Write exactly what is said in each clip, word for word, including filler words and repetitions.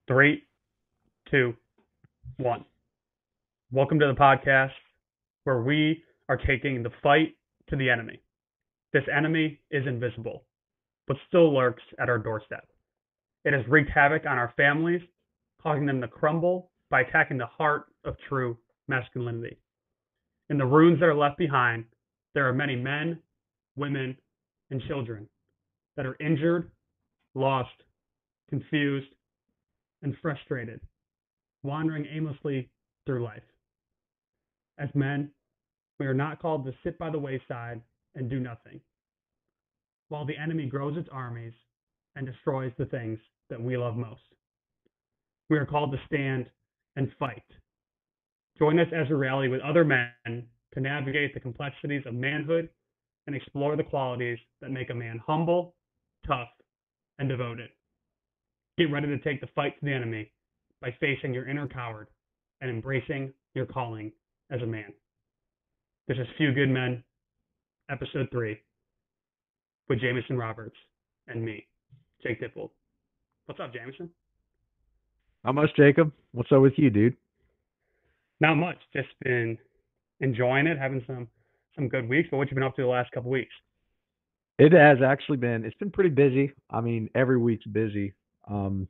Three, two, one. Welcome to the podcast where we are taking the fight to the enemy. This enemy is invisible, but still lurks at our doorstep. It has wreaked havoc on our families, causing them to crumble by attacking the heart of true masculinity. In the ruins that are left behind, there are many men, women, and children that are injured, lost, confused, and frustrated, wandering aimlessly through life. As men, we are not called to sit by the wayside and do nothing, while the enemy grows its armies and destroys the things that we love most. We are called to stand and fight. Join us as we rally with other men to navigate the complexities of manhood and explore the qualities that make a man humble, tough, and devoted. Get ready to take the fight to the enemy by facing your inner coward and embracing your calling as a man. This is Few Good Men, Episode three, with Jameson Roberts and me, Jake Dippold. What's up, Jameson? Not much, Jacob. What's up with you, dude? Not much. Just been enjoying it, having some some good weeks. But what you been up to the last couple weeks? It has actually been. It's been pretty busy. I mean, every week's busy. Um,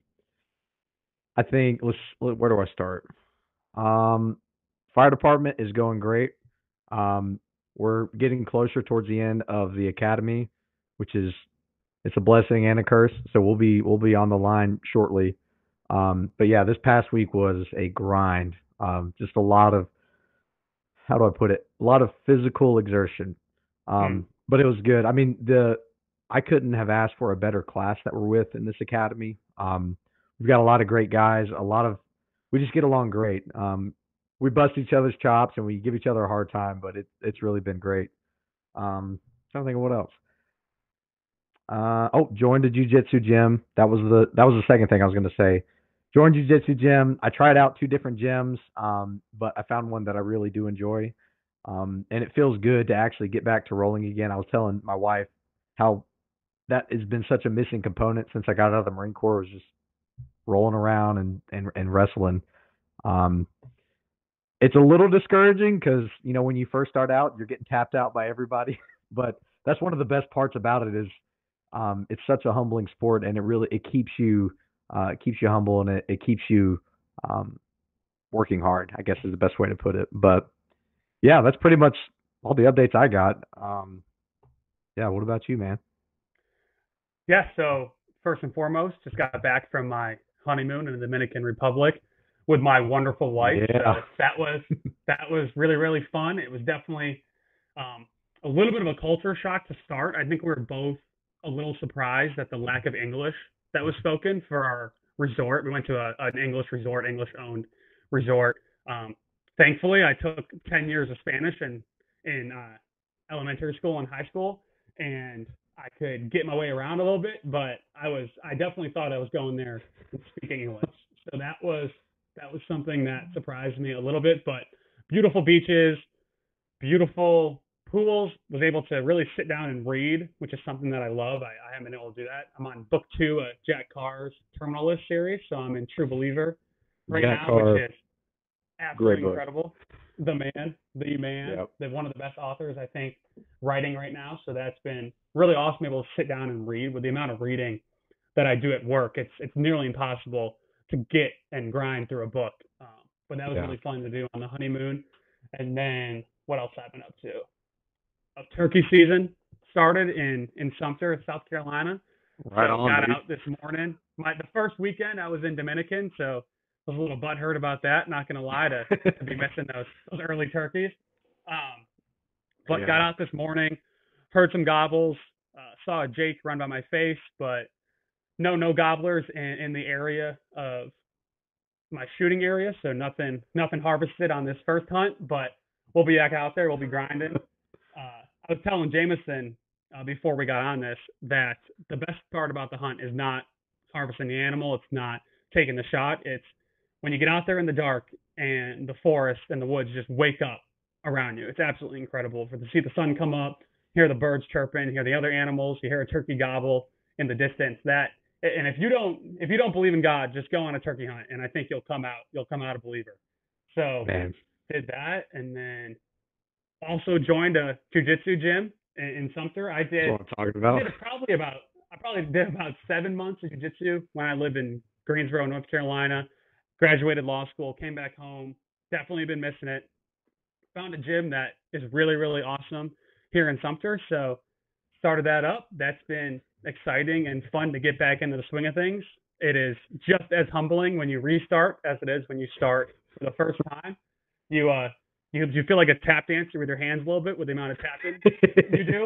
I think let's. Where do I start? Um, Fire department is going great. Um, we're getting closer towards the end of the academy, which is it's a blessing and a curse. So we'll be we'll be on the line shortly. Um, but yeah, this past week was a grind. Um, just a lot of how do I put it? A lot of physical exertion. Hmm. Um, but it was good. I mean, the I couldn't have asked for a better class that we're with in this academy. Um, we've got a lot of great guys. A lot of we just get along great. Um, we bust each other's chops and we give each other a hard time, but it's it's really been great. Um, trying to think of what else. Uh, oh, joined a jujitsu gym. That was the that was the second thing I was going to say. Joined jujitsu gym. I tried out two different gyms, um, but I found one that I really do enjoy, um, and it feels good to actually get back to rolling again. I was telling my wife how that has been such a missing component since I got out of the Marine Corps. Was just rolling around and and, and wrestling. Um, it's a little discouraging because you know when you first start out, you're getting tapped out by everybody, but that's one of the best parts about it is um, it's such a humbling sport, and it really it keeps you uh, it keeps you humble, and it, it keeps you um, working hard. I guess is the best way to put it. But yeah, that's pretty much all the updates I got. Um, yeah, what about you, man? Yeah. So first and foremost, just got back from my honeymoon in the Dominican Republic with my wonderful wife. Yeah, So that was that was really really fun. It was definitely um, a little bit of a culture shock to start. I think we were both a little surprised at the lack of English that was spoken for our resort. We went to a, an English resort, English owned resort. Um, Thankfully, I took ten years of Spanish in in uh, elementary school and high school, and I could get my way around a little bit. But I was I definitely thought I was going there and speaking English. So that was that was something that surprised me a little bit. But beautiful beaches, beautiful pools. Was able to really sit down and read, which is something that I love. I, I haven't been able to do that. I'm on book two of Jack Carr's Terminal List series, so I'm in True Believer right Jack now, which Carr, is great absolutely book. incredible. The man, the man, Yep. they're one of the best authors I think writing right now. So that's been really awesome able to sit down and read. With the amount of reading that I do at work, it's it's nearly impossible to get and grind through a book. Um, but that was Yeah. really fun to do on the honeymoon. And then what else I've been up to? Uh, turkey season started in in Sumter, South Carolina. Right So on, got dude. out this morning. My the first weekend I was in Dominican, so I was a little butthurt about that. Not gonna lie to to be missing those those early turkeys. Um, but got Yeah. out this morning, heard some gobbles, uh, saw a Jake run by my face, but no no gobblers in, in the area of my shooting area, so nothing nothing harvested on this first hunt. But we'll be back out there. We'll be grinding. Uh, I was telling Jameson uh, before we got on this that the best part about the hunt is not harvesting the animal. It's not taking the shot. It's when you get out there in the dark and the forest and the woods just wake up around you. It's absolutely incredible for to see the sun come up, hear the birds chirping, hear the other animals, you hear a turkey gobble in the distance. That And if you don't if you don't believe in God, just go on a turkey hunt, and I think you'll come out you'll come out a believer. So Man, did that, and then also joined a jujitsu gym in, in Sumter. I that's did what I'm talking I about. did probably about I probably did about seven months of jujitsu when I lived in Greensboro, North Carolina. Graduated law school, came back home. Definitely been missing it. Found a gym that is really really awesome here in Sumter. So started that up. That's been exciting and fun to get back into the swing of things. It is just as humbling when you restart as it is when you start for the first time. You uh you you feel like a tap dancer with your hands a little bit with the amount of tapping you do.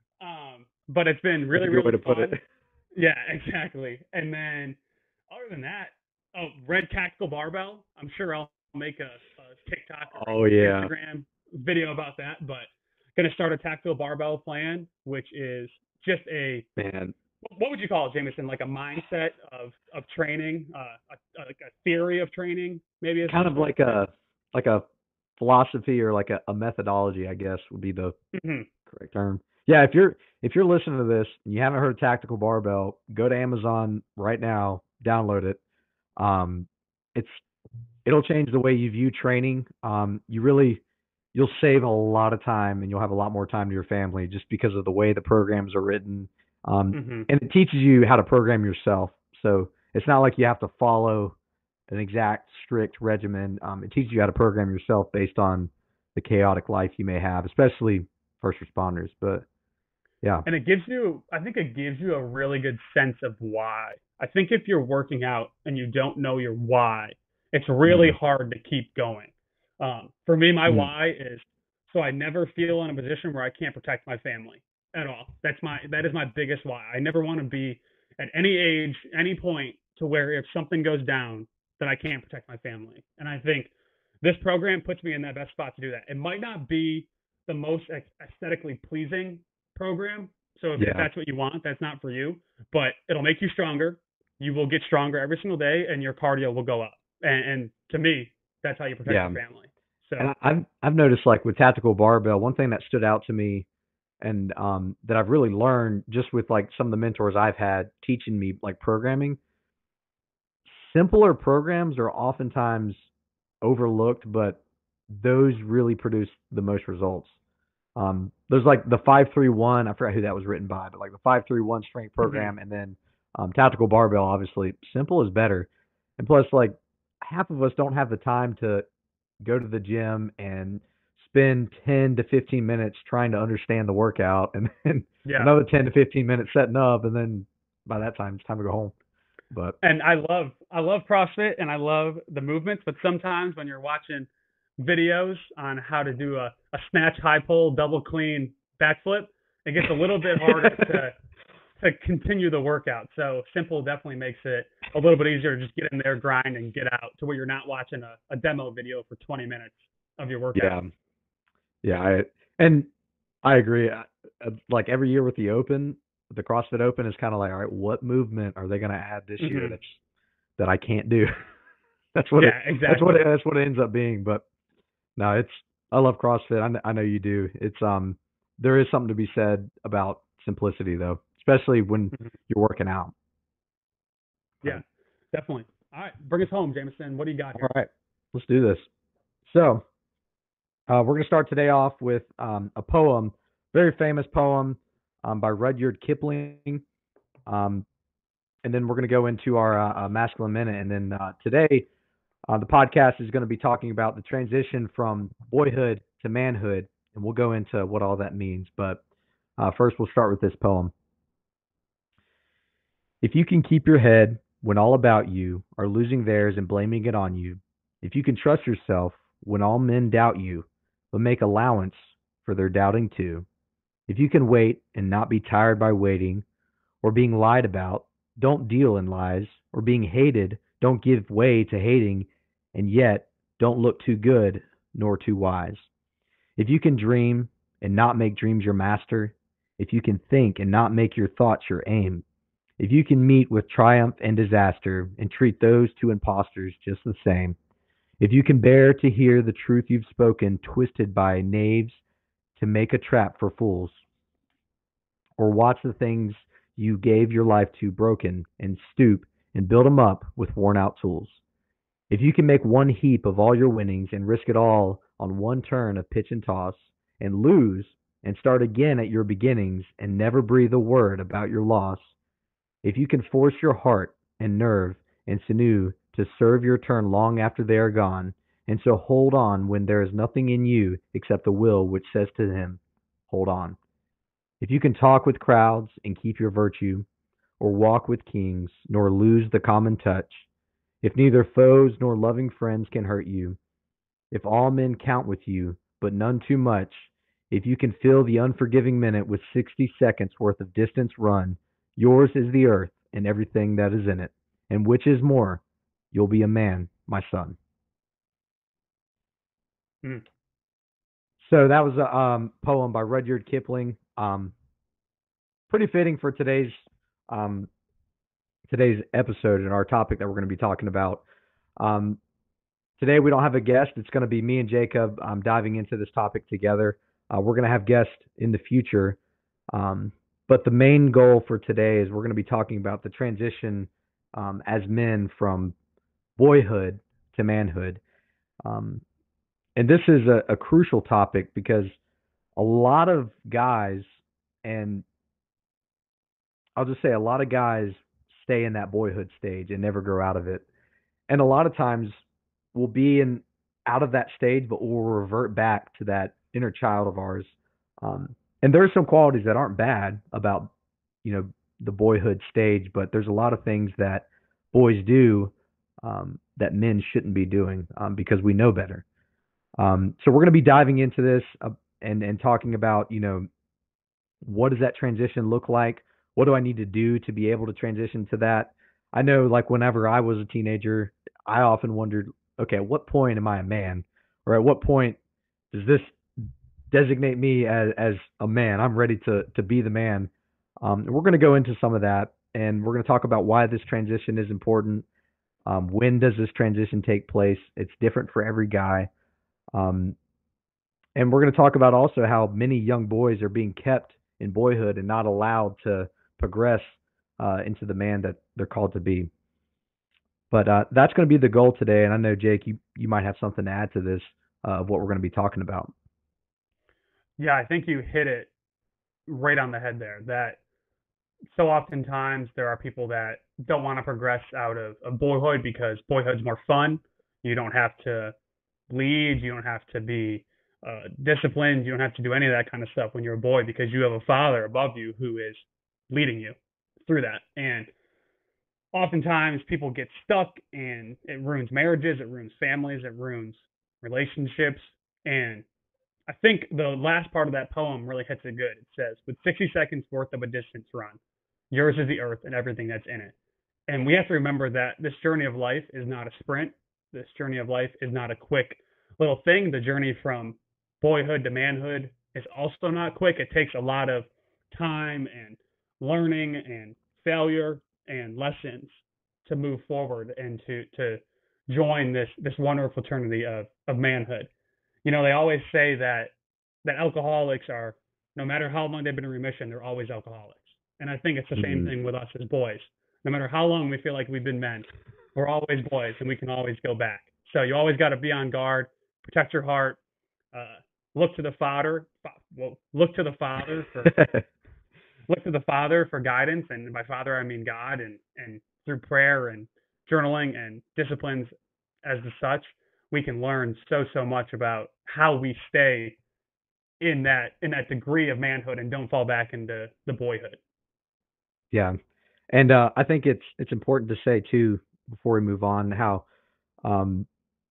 Um, but it's been That's really a good way really to put it. fun. Yeah, exactly. And then other than that, oh, Red Tactical Barbell. I'm sure I'll make a, a TikTok or Oh yeah, Instagram video about that. But going to start a tactical barbell plan, which is just a man. what would you call it, Jameson? Like a mindset of of training, uh, a, like a theory of training, maybe. Is Kind of like a like a philosophy or like a, a methodology, I guess would be the mm-hmm. correct term. Yeah, if you're if you're listening to this and you haven't heard of Tactical Barbell, go to Amazon right now, download it. Um, it's it'll change the way you view training. Um, you really you'll save a lot of time and you'll have a lot more time to your family just because of the way the programs are written. Um, Mm-hmm. and it teaches you how to program yourself. So it's not like you have to follow an exact strict regimen. Um, it teaches you how to program yourself based on the chaotic life you may have, especially first responders. But yeah, And it gives you, I think it gives you a really good sense of why. I think if you're working out and you don't know your why, it's really mm, hard to keep going. Um, for me, my mm, why is so I never feel in a position where I can't protect my family at all. That's my that is my biggest why. I never want to be at any age, any point to where if something goes down, that I can't protect my family. And I think this program puts me in that best spot to do that. It might not be the most aesthetically pleasing program. So if, if yeah, that's what you want, that's not for you. But it'll make you stronger. You will get stronger every single day, and your cardio will go up. And, and to me, that's how you protect yeah. your family. So And I, I've I've noticed like with Tactical Barbell, one thing that stood out to me and um, that I've really learned just with like some of the mentors I've had teaching me like programming, simpler programs are oftentimes overlooked, but those really produce the most results. Um, there's like the five three one. I forgot who that was written by, but like the five three one strength mm-hmm. program, and then um, tactical barbell. Obviously, simple is better, and plus, like half of us don't have the time to go to the gym and spend ten to fifteen minutes trying to understand the workout, and then Yeah. another ten to fifteen minutes setting up, and then by that time it's time to go home. But And I love I love CrossFit and I love the movements, but sometimes when you're watching videos on how to do a, a snatch, high pull, double clean backflip, it gets a little bit harder to to continue the workout. So simple definitely makes it a little bit easier to just get in there, grind, and get out to where you're not watching a, a demo video for twenty minutes of your yeah, workout. yeah, I and I agree. I- uh, Like every year with the Open, the CrossFit Open is kind of like, all right, what movement are they going to add this year Mm-hmm. that's that I can't do? That's what it. Yeah, That's what exactly. it, that's what it ends up being. But no, it's I love CrossFit. I, kn- I know you do. It's um there is something to be said about simplicity though, especially when Mhm. you're working out. But Yeah, definitely. All right, bring us home, Jameson. What do you got all here? right, let's do this. So uh, we're gonna start today off with um, a poem, very famous poem um, by Rudyard Kipling. Um, and then we're going to go into our uh, uh, masculine minute. And then uh, today, uh, the podcast is going to be talking about the transition from boyhood to manhood, and we'll go into what all that means. But uh, first, we'll start with this poem. If you can keep your head when all about you are losing theirs and blaming it on you, if you can trust yourself when all men doubt you, but make allowance for their doubting too, if you can wait and not be tired by waiting, or being lied about, don't deal in lies, or being hated, don't give way to hating, and yet don't look too good nor too wise. If you can dream and not make dreams your master, if you can think and not make your thoughts your aim, if you can meet with triumph and disaster and treat those two impostors just the same, if you can bear to hear the truth you've spoken twisted by knaves to make a trap for fools, or watch the things you gave your life to broken and stoop and build them up with worn out tools. If you can make one heap of all your winnings and risk it all on one turn of pitch and toss and lose and start again at your beginnings and never breathe a word about your loss, if you can force your heart and nerve and sinew to serve your turn long after they are gone, and so hold on when there is nothing in you except the will which says to him, hold on. If you can talk with crowds and keep your virtue, or walk with kings, nor lose the common touch, if neither foes nor loving friends can hurt you, if all men count with you, but none too much, if you can fill the unforgiving minute with sixty seconds worth of distance run, yours is the earth and everything that is in it. And which is more, you'll be a man, my son. Mm. So that was a um, poem by Rudyard Kipling. Um, pretty fitting for today's um, today's episode and our topic that we're going to be talking about. Um, today we don't have a guest. It's going to be me and Jacob um, diving into this topic together. Uh, we're going to have guests in the future. Um, but the main goal for today is we're going to be talking about the transition um, as men from boyhood to manhood. Um, and this is a, a crucial topic because a lot of guys, and I'll just say a lot of guys stay in that boyhood stage and never grow out of it. And a lot of times we'll be in out of that stage, but we'll revert back to that inner child of ours. Um, and there are some qualities that aren't bad about, you know, the boyhood stage, but there's a lot of things that boys do um, that men shouldn't be doing um, because we know better. Um, so we're going to be diving into this uh, and and talking about, you know, what does that transition look like? What do I need to do to be able to transition to that? I know, like, whenever I was a teenager, I often wondered, okay, at what point am I a man? Or at what point does this designate me as, as a man? I'm ready to, to be the man. Um, we're going to go into some of that, and we're going to talk about why this transition is important. Um, when does this transition take place? It's different for every guy. Um, and we're going to talk about also how many young boys are being kept in boyhood and not allowed to progress uh, into the man that they're called to be. But uh, that's going to be the goal today. And I know, Jake, you, you might have something to add to this uh, of what we're going to be talking about. Yeah, I think you hit it right on the head there. That so oftentimes there are people that don't want to progress out of, of boyhood because boyhood's more fun. You don't have to lead. You don't have to be uh, disciplined. You don't have to do any of that kind of stuff when you're a boy because you have a father above you who is leading you through that. And oftentimes people get stuck and it ruins marriages, it ruins families, it ruins relationships. And I think the last part of that poem really hits it good. It says, with sixty seconds worth of a distance run, yours is the earth and everything that's in it. And we have to remember that this journey of life is not a sprint. This journey of life is not a quick little thing. The journey from boyhood to manhood is also not quick. It takes a lot of time and learning and failure and lessons to move forward and to to join this this wonderful fraternity of of manhood. You know, they always say that that alcoholics are, no matter how long they've been in remission, they're always alcoholics. And I think it's the same Mhm. thing with us as boys. No matter how long we feel like we've been men, we're always boys and we can always go back. So you always got to be on guard, protect your heart, uh, look to the Father, well, look to the Father for look to the Father for guidance, and by Father I mean God, and and through prayer and journaling and disciplines as the such, we can learn so so much about how we stay in that in that degree of manhood and don't fall back into the boyhood. Yeah. And uh, I think it's it's important to say, too, before we move on, how, um,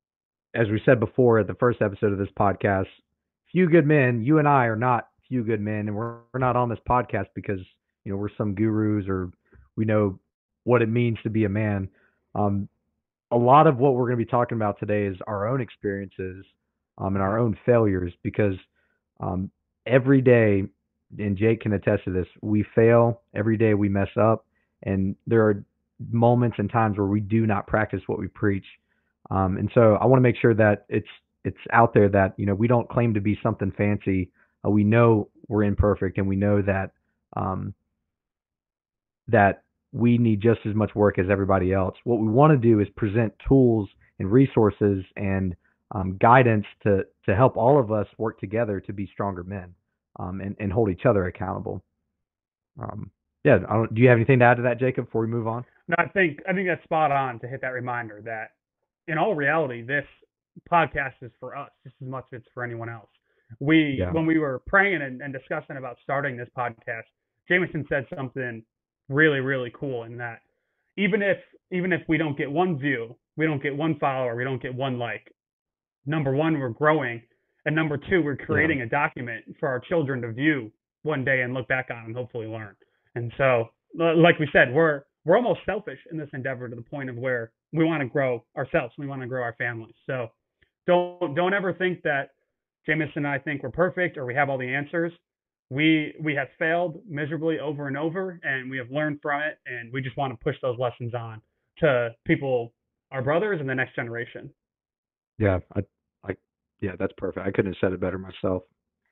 as we said before at the first episode of this podcast, few good men, you and I are not few good men, and we're, we're not on this podcast because, you know, we're some gurus or we know what it means to be a man. Um, a lot of what we're going to be talking about today is our own experiences um, and our own failures because um, every day, and Jake can attest to this, we fail. Every day we mess up. And there are moments and times where we do not practice what we preach. Um, and so I want to make sure that it's it's out there that, you know, we don't claim to be something fancy. Uh, we know we're imperfect, and we know that um, that we need just as much work as everybody else. What we want to do is present tools and resources and um, guidance to to help all of us work together to be stronger men, um, and and hold each other accountable. Um, yeah, I don't, do you have anything to add to that, Jacob? Before we move on? No, I think I think that's spot on to hit that reminder that in all reality, this podcast is for us just as much as it's for anyone else. We Yeah. When we were praying and, and discussing about starting this podcast, Jameson said something really, really cool in that even if even if we don't get one view, we don't get one follower, we don't get one like, number one, we're growing, and number two, we're creating Yeah. a document for our children to view one day and look back on and hopefully learn. And so, like we said, we're we're almost selfish in this endeavor to the point of where we want to grow ourselves, we want to grow our families. So don't don't ever think that Jameson and I think we're perfect or we have all the answers. We we have failed miserably over and over, and we have learned from it, and we just want to push those lessons on to people, our brothers, and the next generation. Yeah, I, I, yeah, that's perfect. I couldn't have said it better myself.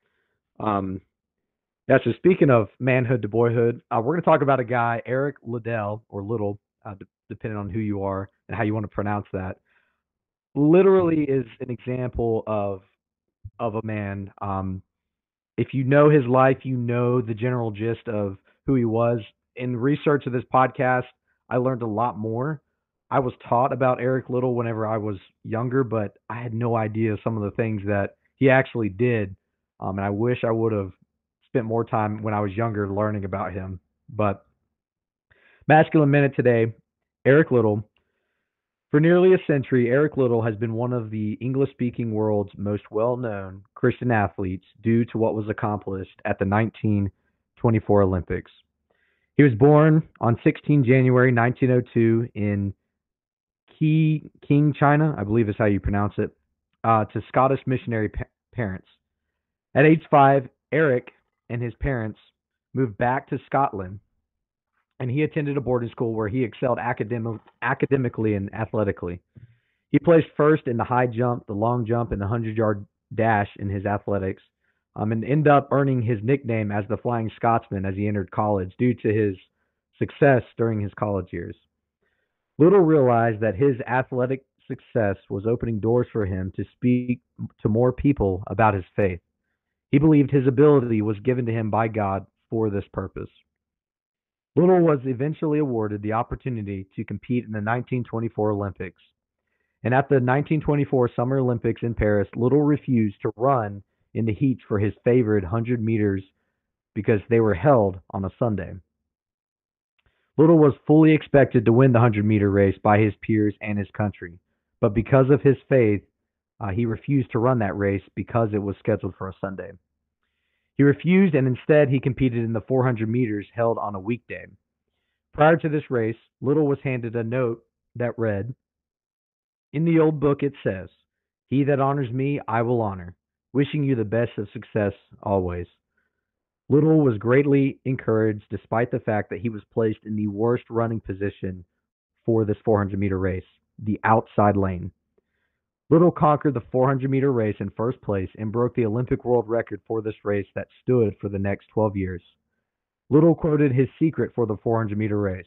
Um, yeah. So speaking of manhood to boyhood, uh, we're going to talk about a guy, Eric Liddell, or Little, uh, d- depending on who you are and how you want to pronounce that. Literally is an example of of a man. Um, if you know his life, you know the general gist of who he was. In research of this podcast, I learned a lot more. I was taught about Eric Little whenever I was younger, but I had no idea some of the things that he actually did. Um, and I wish I would have spent more time when I was younger learning about him. But Masculine Minute today, Eric Little. For nearly a century, Eric Little has been one of the English speaking world's most well known Christian athletes due to what was accomplished at the nineteen twenty-four Olympics. He was born on the sixteenth of January nineteen oh two in King, China, I believe is how you pronounce it, uh, to Scottish missionary pa- parents. At age five, Eric and his parents moved back to Scotland, and he attended a boarding school where he excelled academic, academically and athletically. He placed first in the high jump, the long jump, and the hundred-yard dash in his athletics, um, and ended up earning his nickname as the Flying Scotsman as he entered college due to his success during his college years. Little realized that his athletic success was opening doors for him to speak to more people about his faith. He believed his ability was given to him by God for this purpose. Little was eventually awarded the opportunity to compete in the nineteen twenty-four Olympics. And at the nineteen twenty-four Summer Olympics in Paris, Little refused to run in the heats for his favored one hundred meters because they were held on a Sunday. Little was fully expected to win the one hundred meter race by his peers and his country, but because of his faith, uh, he refused to run that race because it was scheduled for a Sunday. He refused, and instead he competed in the four hundred meters held on a weekday. Prior to this race, Little was handed a note that read, "In the old book it says, 'He that honors me, I will honor. Wishing you the best of success always.'" Little was greatly encouraged despite the fact that he was placed in the worst running position for this four hundred meter race, the outside lane. Little conquered the four hundred meter race in first place and broke the Olympic world record for this race that stood for the next twelve years. Little quoted his secret for the four hundred meter race.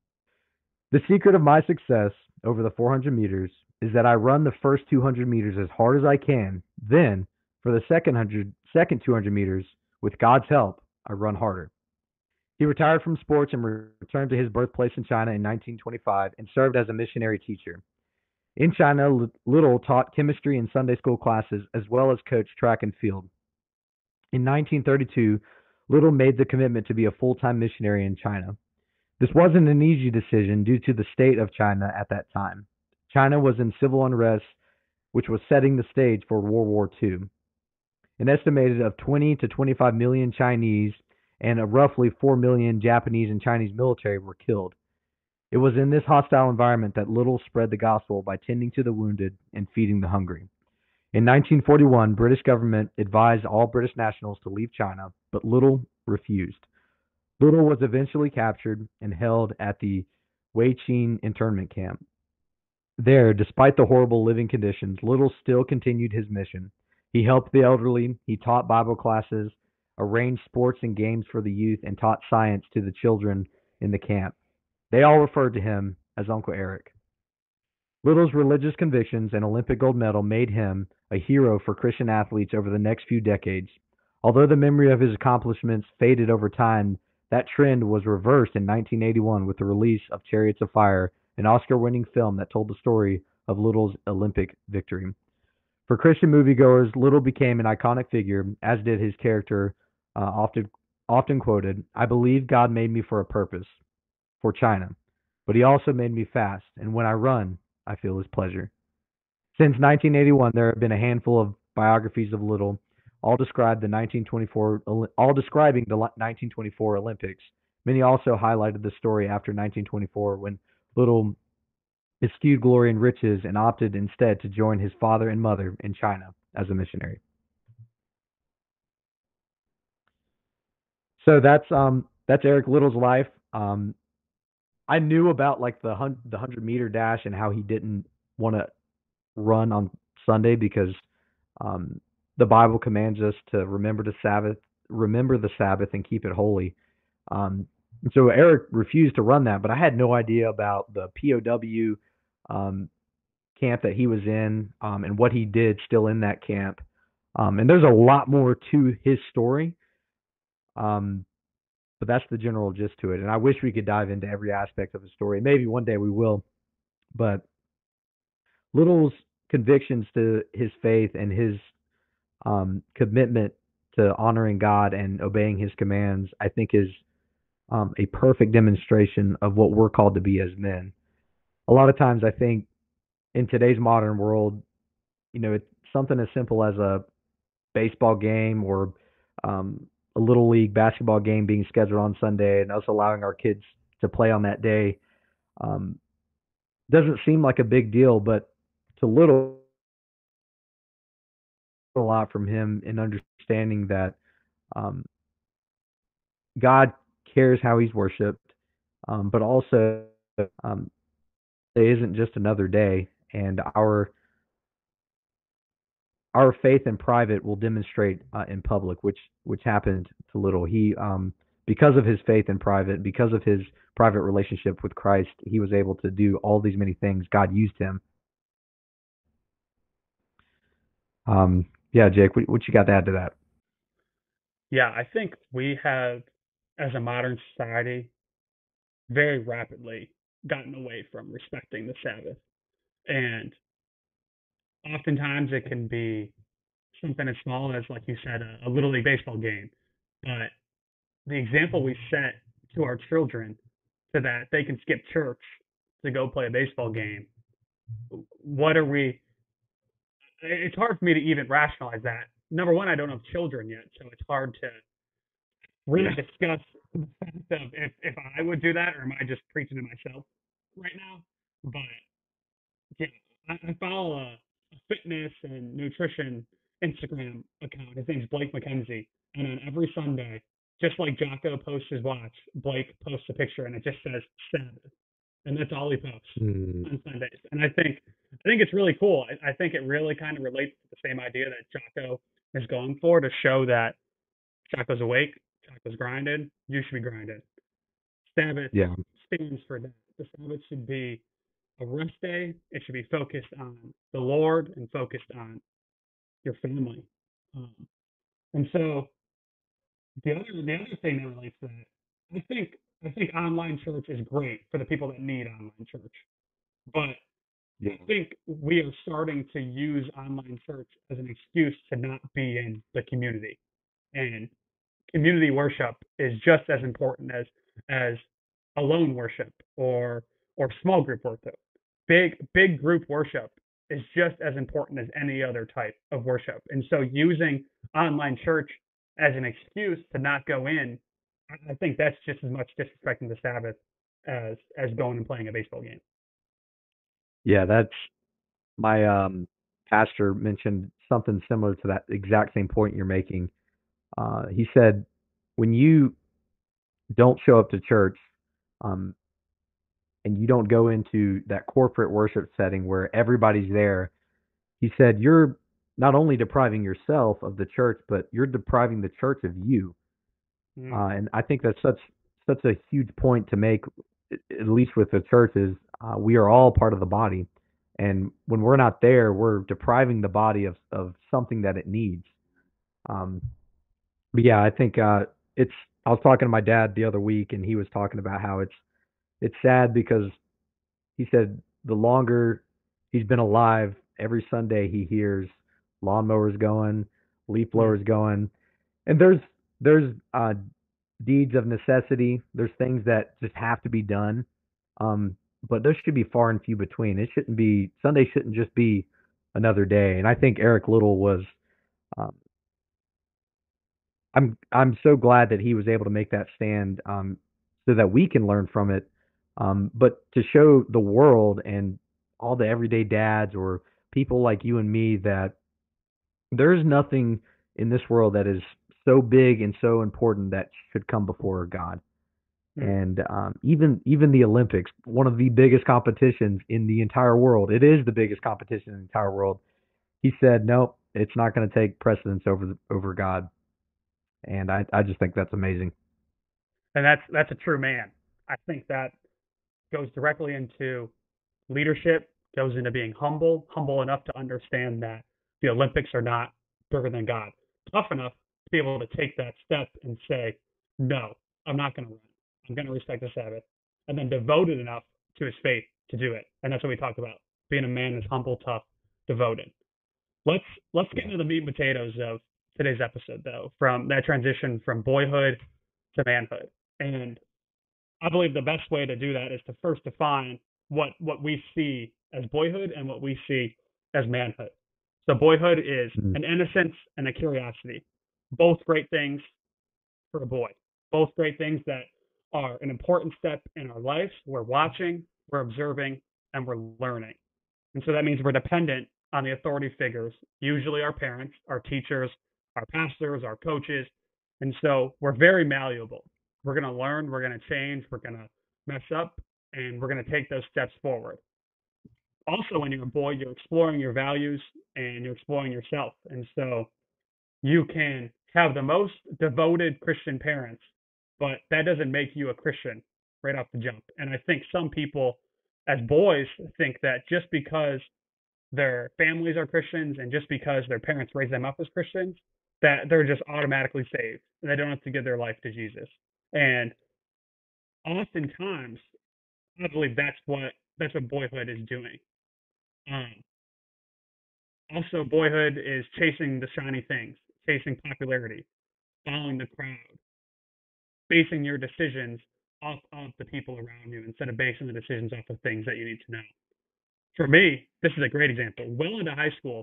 "The secret of my success over the four hundred meters is that I run the first two hundred meters as hard as I can. Then, for the second, one hundred, second two hundred meters, with God's help, I run harder." He retired from sports and returned to his birthplace in China in nineteen twenty-five and served as a missionary teacher. In China, Little taught chemistry in Sunday school classes as well as coached track and field. In nineteen thirty-two, Little made the commitment to be a full-time missionary in China. This wasn't an easy decision due to the state of China at that time. China was in civil unrest, which was setting the stage for World War Two. An estimated of twenty to twenty-five million Chinese and a roughly four million Japanese and Chinese military were killed. It was in this hostile environment that Little spread the gospel by tending to the wounded and feeding the hungry. In nineteen forty-one, British government advised all British nationals to leave China, but Little refused. Little was eventually captured and held at the Weiqing internment camp. There, despite the horrible living conditions, Little still continued his mission. He helped the elderly, he taught Bible classes, arranged sports and games for the youth, and taught science to the children in the camp. They all referred to him as Uncle Eric. Little's religious convictions and Olympic gold medal made him a hero for Christian athletes over the next few decades. Although the memory of his accomplishments faded over time, that trend was reversed in nineteen eighty-one with the release of Chariots of Fire, an Oscar-winning film that told the story of Little's Olympic victory. For Christian moviegoers, Little became an iconic figure, as did his character, uh, often often quoted, "I believe God made me for a purpose, for China, but he also made me fast, and when I run, I feel his pleasure." Since nineteen eighty-one, there have been a handful of biographies of Little, all describe the nineteen twenty-four, all describing the nineteen twenty-four Olympics. Many also highlighted the story after nineteen twenty-four, when Little eschewed glory and riches and opted instead to join his father and mother in China as a missionary. So that's um that's Eric Little's life. Um, I knew about like the hun- the hundred meter dash and how he didn't want to run on Sunday because um, the Bible commands us to remember the Sabbath, remember the Sabbath, and keep it holy. Um, and so Eric refused to run that, but I had no idea about the P O W um, camp that he was in um, and what he did still in that camp. Um, and there's a lot more to his story. Um, but that's the general gist to it. And I wish we could dive into every aspect of the story. Maybe one day we will. But Little's convictions to his faith and his um, commitment to honoring God and obeying his commands, I think is um, a perfect demonstration of what we're called to be as men. A lot of times I think in today's modern world, you know, it's something as simple as a baseball game or um, a little league basketball game being scheduled on Sunday and us allowing our kids to play on that day um, doesn't seem like a big deal, but to Little, a lot from him in understanding that um, God cares how he's worshipped, um, but also um, it isn't just another day, and our our faith in private will demonstrate uh, in public, which which happened to Little. He, um, because of his faith in private, because of his private relationship with Christ, he was able to do all these many things. God used him. Um, yeah, Jake, what, what you got to add to that? Yeah, I think we have, as a modern society, very rapidly gotten away from respecting the Sabbath. And oftentimes it can be something as small as, like you said, a, a little league baseball game. But the example we set to our children so that they can skip church to go play a baseball game, what are we? It's hard for me to even rationalize that. Number one, I don't have children yet, so it's hard to really discuss the fact of if, if I would do that or am I just preaching to myself right now. But yeah, I, I follow a, a fitness and nutrition Instagram account. His name's Blake McKenzie. And on every Sunday, just like Jocko posts his watch, Blake posts a picture and it just says Sabbath. And that's all he posts Mm. on Sundays. And I think I think it's really cool. I, I think it really kind of relates to the same idea that Jocko is going for to show that Jocko's awake, Jocko's grinded, you should be grinded. Sabbath Yeah. stands for that. The Sabbath should be a rest day. It should be focused on the Lord and focused on your family. Um, and so the other the other thing that relates to that, I think I think online church is great for the people that need online church, but Yeah. I think we are starting to use online church as an excuse to not be in the community. And community worship is just as important as as alone worship or or small group worship. Big big group worship is just as important as any other type of worship. And so using online church as an excuse to not go in, I think that's just as much disrespecting the Sabbath as as going and playing a baseball game. Yeah, that's my um, pastor mentioned something similar to that exact same point you're making. Uh, he said, when you don't show up to church, um, and you don't go into that corporate worship setting where everybody's there, he said, you're not only depriving yourself of the church, but you're depriving the church of you. Mm. Uh, and I think that's such such a huge point to make, at least with the churches. Uh, we are all part of the body, and when we're not there, we're depriving the body of of something that it needs. Um, but yeah, I think uh, it's. I was talking to my dad the other week, and he was talking about how it's it's sad because he said the longer he's been alive, every Sunday he hears lawnmowers going, leaf Mm. blowers going, and there's there's uh, deeds of necessity. There's things that just have to be done, um, but those should be far and few between. It shouldn't be Sunday shouldn't just be another day. And I think Eric Little was. Um, I'm I'm so glad that he was able to make that stand, um, so that we can learn from it, um, but to show the world and all the everyday dads or people like you and me that there's nothing in this world that is so big and so important that should come before God. Mm. And um, even even the Olympics, one of the biggest competitions in the entire world, it is the biggest competition in the entire world. He said, "Nope, it's not going to take precedence over the, over God." And I I just think that's amazing. And that's that's a true man. I think that goes directly into leadership, goes into being humble, humble enough to understand that the Olympics are not bigger than God. Tough enough to be able to take that step and say, no, I'm not going to run. I'm going to respect the Sabbath. And then devoted enough to his faith to do it. And that's what we talked about. Being a man is humble, tough, devoted. Let's let's get Yeah. into the meat and potatoes of today's episode, though, from that transition from boyhood to manhood. And I believe the best way to do that is to first define what what we see as boyhood and what we see as manhood. So boyhood is Mm. an innocence and a curiosity, both great things for a boy, both great things that are an important step in our lives. We're watching, we're observing, and we're learning. And so that means we're dependent on the authority figures, usually our parents, our teachers, our pastors, our coaches. And so we're very malleable. We're going to learn, we're going to change, we're going to mess up, and we're going to take those steps forward. Also, when you're a boy, you're exploring your values and you're exploring yourself. And so you can have the most devoted Christian parents, but that doesn't make you a Christian right off the jump. And I think some people, as boys, think that just because their families are Christians and just because their parents raised them up as Christians, that they're just automatically saved and they don't have to give their life to Jesus. And oftentimes, I believe that's what that's what boyhood is doing. Um, Also, boyhood is chasing the shiny things, chasing popularity, following the crowd, basing your decisions off of the people around you instead of basing the decisions off of things that you need to know. For me, this is a great example. Well into high school,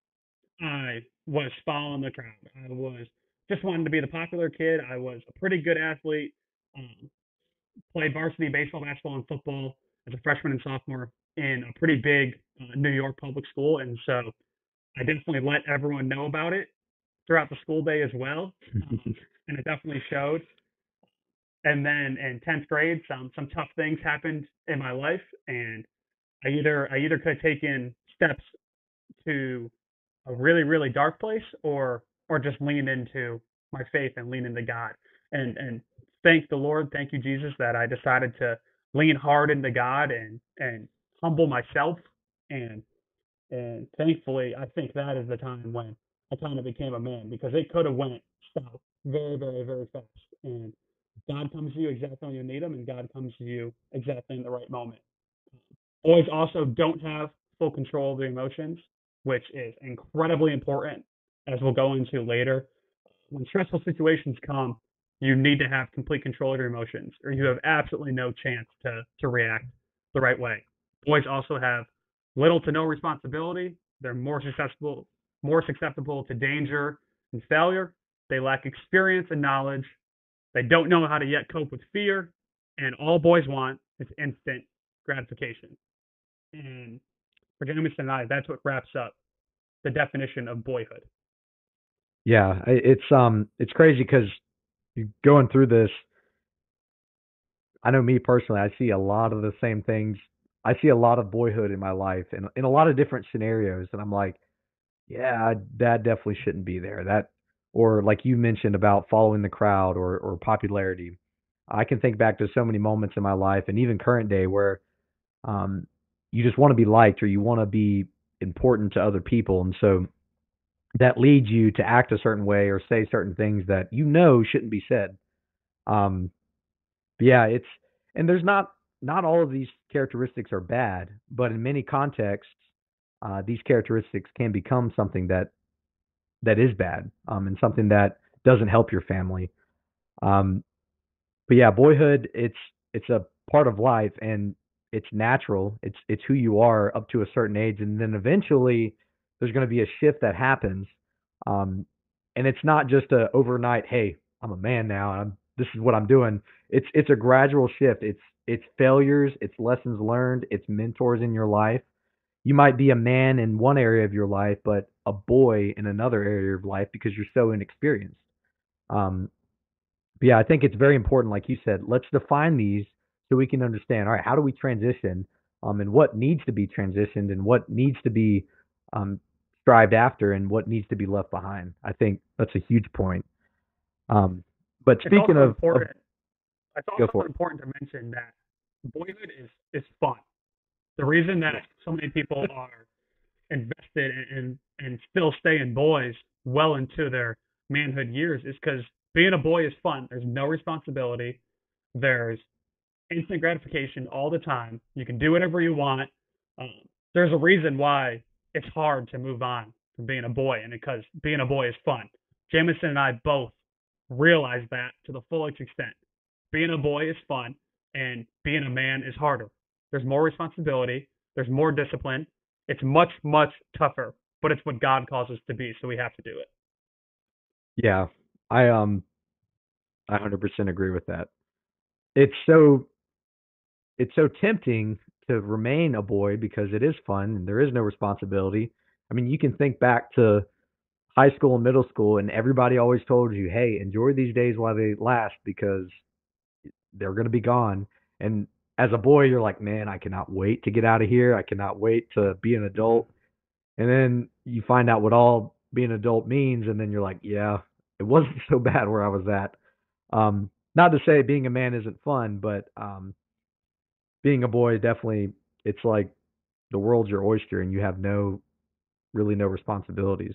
I was following the crowd. I was just wanting to be the popular kid. I was a pretty good athlete. Um, Played varsity baseball, basketball, and football as a freshman and sophomore in a pretty big uh, New York public school, and so I definitely let everyone know about it throughout the school day as well, um, and it definitely showed. And then in tenth grade, some some tough things happened in my life, and I either I either could have taken steps to a really really dark place, or or just lean into my faith and lean into God. And and thank the Lord, thank you Jesus, that I decided to lean hard into God and and humble myself. And and thankfully, I think that is the time when I kind of became a man, because it could have went south very very very fast. And God comes to you exactly when you need him, and God comes to you exactly in the right moment. Boys also don't have full control of their emotions, which is incredibly important, as we'll go into later. When stressful situations come, you need to have complete control of your emotions, or you have absolutely no chance to, to react the right way. Boys also have little to no responsibility. They're more susceptible, more susceptible to danger and failure. They lack experience and knowledge. They don't know how to yet cope with fear, and all boys want is instant gratification. And for Jamison and I, that's what wraps up the definition of boyhood. Yeah, I- it's um it's crazy because going through this, I know me personally, I see a lot of the same things. I see a lot of boyhood in my life and in a lot of different scenarios, and I'm like, yeah, I, that definitely shouldn't be there. That or like you mentioned about following the crowd or or popularity. I can think back to so many moments in my life and even current day where um, you just want to be liked or you want to be important to other people. And so that leads you to act a certain way or say certain things that you know shouldn't be said. Um, but yeah, it's and there's not not all of these characteristics are bad, but in many contexts, uh, these characteristics can become something that that is bad, um, and something that doesn't help your family. Um, but yeah, boyhood, it's it's a part of life and it's natural. It's it's who you are up to a certain age, and then eventually there's going to be a shift that happens. Um, and it's not just a overnight, hey, I'm a man now, and I'm, this is what I'm doing. It's it's a gradual shift. It's it's failures, it's lessons learned, it's mentors in your life. You might be a man in one area of your life, but a boy in another area of life because you're so inexperienced. Um, but yeah, I think it's very important, like you said, let's define these so we can understand, all right, how do we transition, um, and what needs to be transitioned and what needs to be um, strived after and what needs to be left behind. I think that's a huge point. Um, but It's speaking also of, of, important. It's go also for it. important to mention that boyhood is is fun. The reason that Yeah. so many people are invested and and still staying boys well into their manhood years is because being a boy is fun. There's no responsibility. There's instant gratification all the time. You can do whatever you want. Um, there's a reason why it's hard to move on from being a boy, and because being a boy is fun. Jameson and I both realize that to the fullest extent. Being a boy is fun, and being a man is harder. There's more responsibility. There's more discipline. It's much, much tougher, but it's what God calls us to be, so we have to do it. Yeah, I um, I one hundred percent agree with that. It's so it's so tempting to remain a boy because it is fun and there is no responsibility. I mean, you can think back to high school and middle school, and everybody always told you, "Hey, enjoy these days while they last because they're going to be gone." And as a boy, you're like, "Man, I cannot wait to get out of here. I cannot wait to be an Mm-hmm. adult." And then you find out what all being an adult means, and then you're like, "Yeah, it wasn't so bad where I was at." Um, not to say being a man isn't fun, but um, being a boy definitely it's like the world's your oyster, and you have no really no responsibilities.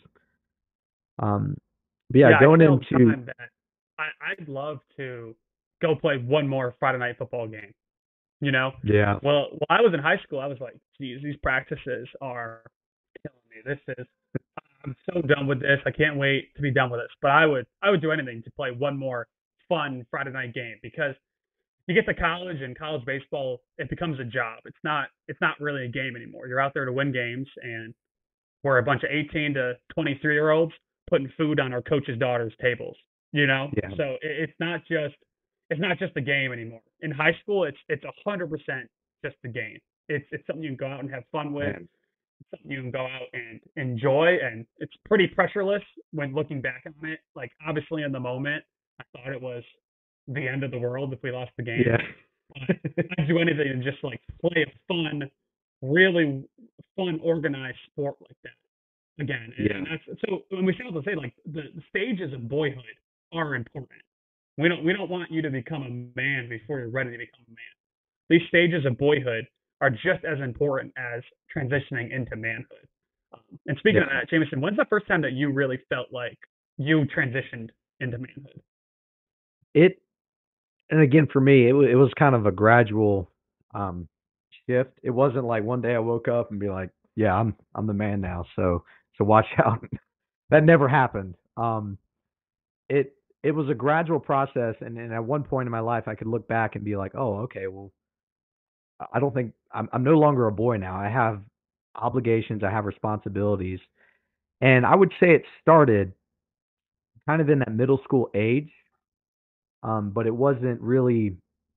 Um, but yeah, Yeah, I going say all the into time that I, I'd love to go play one more Friday night football game. You know, yeah, well, while I was in high school, I was like, geez, these practices are killing me. This is, I'm so done with this. I can't wait to be done with this. But I would, I would do anything to play one more fun Friday night game because you get to college and college baseball, it becomes a job. It's not, it's not really a game anymore. You're out there to win games, and we're a bunch of eighteen to twenty-three year olds putting food on our coach's daughter's tables. You know, yeah, so it, it's not just it's not just a game anymore. In high school, it's it's a hundred percent just a game. It's it's something you can go out and have fun with. man, It's something you can go out and enjoy, and it's pretty pressureless when looking back on it. Like obviously in the moment, I thought it was the end of the world if we lost the game, yeah, but I'd do anything to just like play a fun, really fun, organized sport like that again. And, yeah, and that's so when we say all to say like the, the stages of boyhood are important. We don't we don't want you to become a man before you're ready to become a man. These stages of boyhood are just as important as transitioning into manhood. Um, and speaking of yeah. that, Jameson, when's the first time that you really felt like you transitioned into manhood? It and again for me, it was it was kind of a gradual um shift. It wasn't like one day I woke up and be like, yeah, I'm I'm the man now. So so watch out. That never happened. Um, it it was a gradual process, and, and at one point in my life, I could look back and be like, oh, okay, well, I don't think I'm I'm no longer a boy now. I have obligations, I have responsibilities, and I would say it started kind of in that middle school age, um, but it wasn't really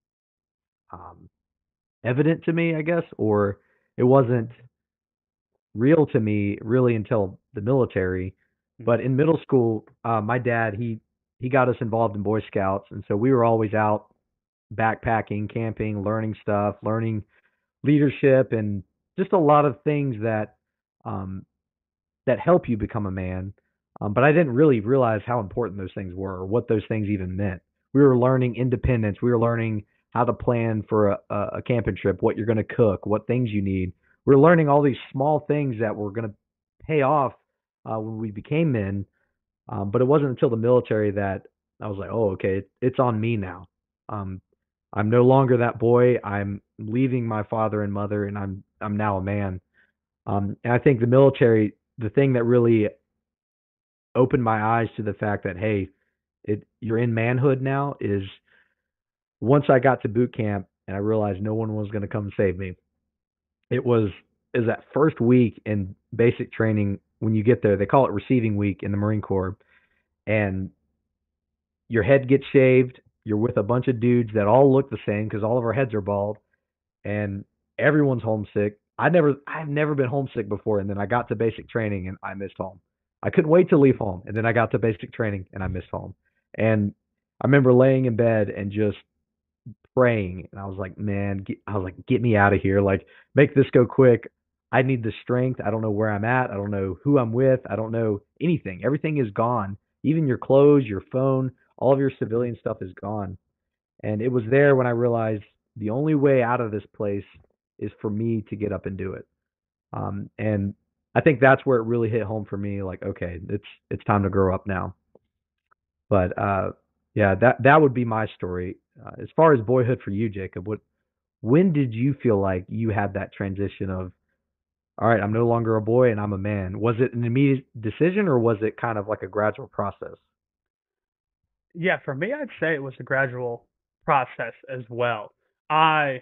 um, evident to me, I guess, or it wasn't real to me really until the military. But Mm-hmm. in middle school, uh, my dad he he got us involved in Boy Scouts, and so we were always out backpacking, camping, learning stuff, learning leadership, and just a lot of things that um, that help you become a man. Um, but I didn't really realize how important those things were or what those things even meant. we were learning independence. We were learning how to plan for a, a, a camping trip, what you're going to cook, what things you need. We were learning all these small things that were going to pay off uh, when we became men. Um, but it wasn't until the military that I was like, oh, okay, it, it's on me now. Um, I'm no longer that boy. I'm leaving my father and mother, and I'm I'm now a man. Um, and I think the military, the thing that really opened my eyes to the fact that hey, it you're in manhood now is once I got to boot camp and I realized no one was going to come save me. It was is that first week in basic training when you get there. They call it receiving week in the Marine Corps, and your head gets shaved. You're with a bunch of dudes that all look the same because all of our heads are bald, and everyone's homesick. I never, I've never been homesick before, and then I got to basic training and I missed home. I couldn't wait to leave home, and then I got to basic training and I missed home. And I remember laying in bed and just praying, and I was like, man, get, I was like, get me out of here. Like, make this go quick. I need the strength. I don't know where I'm at. I don't know who I'm with. I don't know anything. Everything is gone. Even your clothes, your phone, all of your civilian stuff is gone. And it was there when I realized the only way out of this place is for me to get up and do it. Um, and I think that's where it really hit home for me. Like, okay, it's it's time to grow up now. But uh, yeah, that that would be my story. Uh, as far as boyhood for you, Jacob, what when did you feel like you had that transition of, all right, I'm no longer a boy and I'm a man? Was it an immediate decision or was it kind of like a gradual process? Yeah, for me, I'd say it was a gradual process as well. I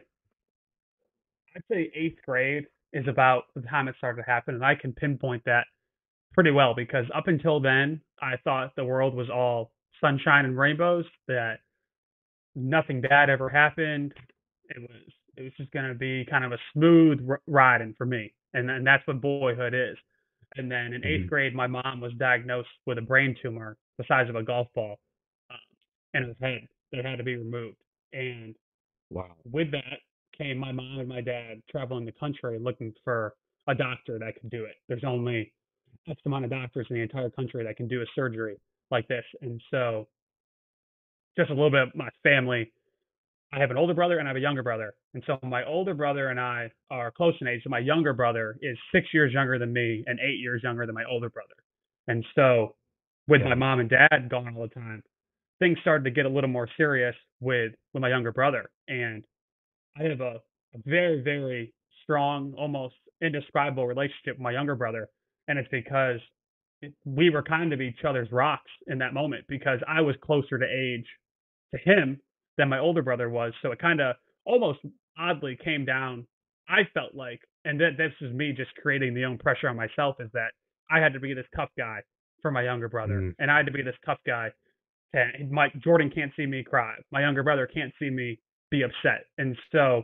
I'd say eighth grade is about the time it started to happen, and I can pinpoint that pretty well because up until then, I thought the world was all sunshine and rainbows, that nothing bad ever happened. It was it was just gonna be kind of a smooth r- riding for me, and and that's what boyhood is. And then in eighth Hmm. grade, my mom was diagnosed with a brain tumor the size of a golf ball, um, in her head that had to be removed. And Wow. with that came my mom and my dad traveling the country looking for a doctor that could do it. There's only X amount of doctors in the entire country that can do a surgery like this. And so, just a little bit of my family. I have an older brother and I have a younger brother. And so, my older brother and I are close in age. So, my younger brother is six years younger than me and eight years younger than my older brother. And so, with my Yeah. mom and dad gone all the time, things started to get a little more serious with with my younger brother. And I have a, a very, very strong, almost indescribable relationship with my younger brother. And it's because it, we were kind of each other's rocks in that moment because I was closer to age to him than my older brother was. So it kind of almost oddly came down. I felt like, and that this is me just creating the own pressure on myself, is that I had to be this tough guy for my younger brother, Mm. and I had to be this tough guy. To, Mike Jordan can't see me cry. My younger brother can't see me be upset, and so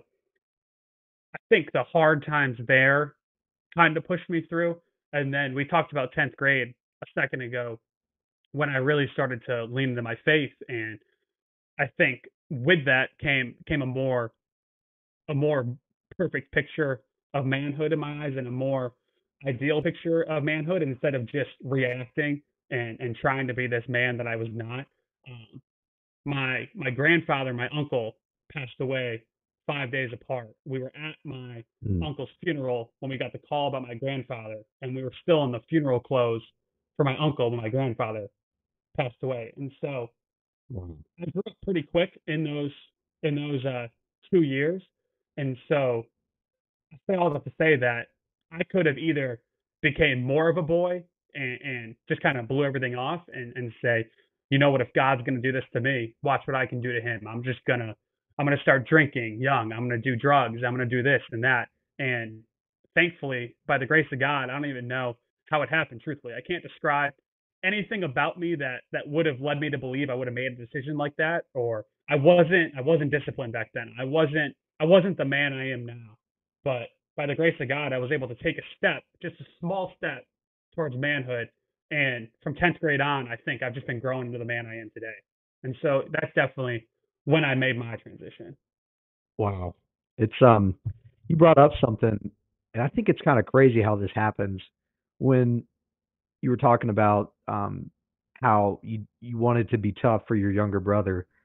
I think the hard times there kind of pushed me through. And then we talked about tenth grade a second ago when I really started to lean into my faith. And I think with that came came a more a more perfect picture of manhood in my eyes and a more ideal picture of manhood instead of just reacting and and trying to be this man that I was not. Um, my my grandfather, my uncle, passed away five days apart. We were at my Mm. uncle's funeral when we got the call about my grandfather, and we were still in the funeral clothes for my uncle when my grandfather passed away. And so Wow. I grew up pretty quick in those in those uh, two years, and so I say all that to say that I could have either became more of a boy and, and just kind of blew everything off and, and say, you know what, if God's gonna do this to me, watch what I can do to him. I'm just gonna I'm gonna start drinking young. I'm gonna do drugs. I'm gonna do this and that. And thankfully, by the grace of God, I don't even know how it happened, truthfully. I can't describe anything about me that that would have led me to believe I would have made a decision like that, or I wasn't I wasn't disciplined back then. I wasn't I wasn't the man I am now. But by the grace of God, I was able to take a step, just a small step towards manhood. And from tenth grade on, I think I've just been growing into the man I am today. And so that's definitely when I made my transition. Wow. It's um you brought up something and I think it's kind of crazy how this happens when you were talking about um how you you wanted to be tough for your younger brother.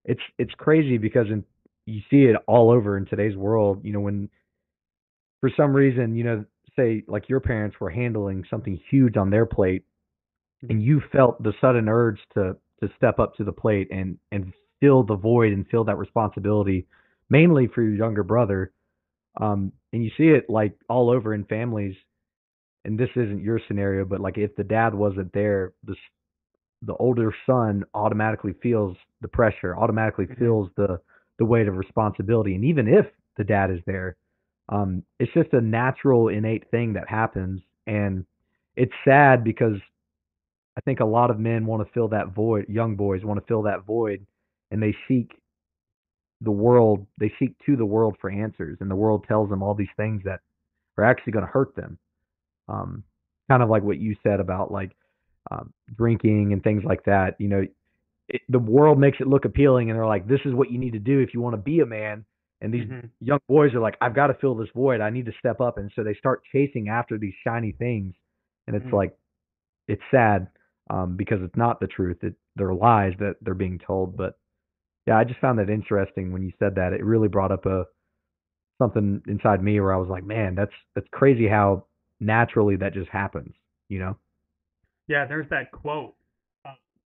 it's it's crazy because in, you see it all over in today's world. You know, when for some reason, you know, say like your parents were handling something huge on their plate, and Mhm. you felt the sudden urge to to step up to the plate and and fill the void and fill that responsibility, mainly for your younger brother. Um, and you see it like all over in families. And this isn't your scenario, but like if the dad wasn't there, the the older son automatically feels the pressure, automatically Mhm. feels the the weight of responsibility. And even if the dad is there, um, it's just a natural, innate thing that happens. And it's sad because I think a lot of men want to fill that void. Young boys want to fill that void, and they seek the world. They seek to the world for answers, and the world tells them all these things that are actually going to hurt them. Um, Kind of like what you said about like um, drinking and things like that. You know, it, the world makes it look appealing, and they're like, "This is what you need to do if you want to be a man." And these Mhm. young boys are like, "I've got to fill this void. I need to step up." And so they start chasing after these shiny things, and it's Mhm. like it's sad um, because it's not the truth. It, they're lies that they're being told. But yeah, I just found that interesting when you said that. It really brought up a something inside me where I was like, "Man, that's that's crazy how naturally that just happens." You know? Yeah, there's that quote. Uh,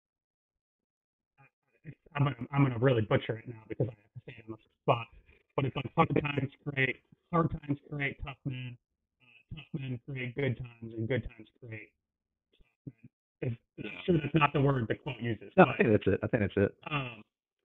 I'm gonna I'm gonna really butcher it now because I have to say it on the spot. But it's like hard times create hard times create tough men. Uh, tough men create good times, and good times create tough men. It's, I'm sure that's not the word the quote uses, No, I but think that's it. I think that's it. um,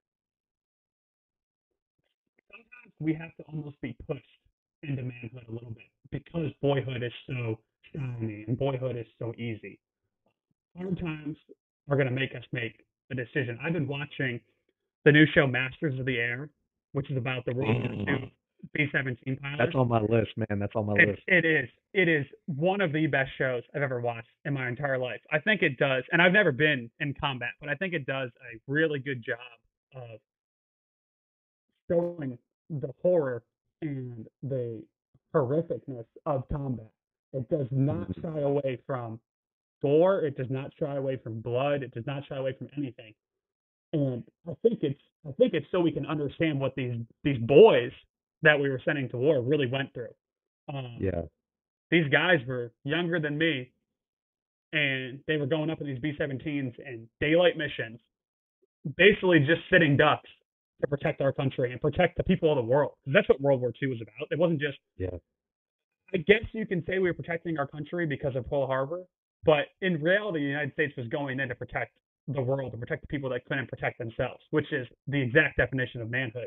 sometimes we have to almost be pushed into manhood a little bit because boyhood is so shiny and boyhood is so easy. Hard times are going to make us make a decision. I've been watching the new show Masters of the Air, which is about the World War two B seventeen That's pilots. on my list, man. That's on my It list. it is it is one of the best shows I've ever watched in my entire life. I think it does, and I've never been in combat, but I think it does a really good job of showing the horror and the horrificness of combat. It does not Mhm. shy away from gore. It does not shy away from blood. It does not shy away from anything. And I think it's I think it's so we can understand what these these boys that we were sending to war really went through. Um, Yeah. these guys were younger than me, and they were going up in these B seventeens and daylight missions, basically just sitting ducks to protect our country and protect the people of the world. That's what World War two was about. It wasn't just, Yeah. I guess you can say we were protecting our country because of Pearl Harbor, but in reality, the United States was going in to protect the world, to protect the people that couldn't protect themselves, which is the exact definition of manhood.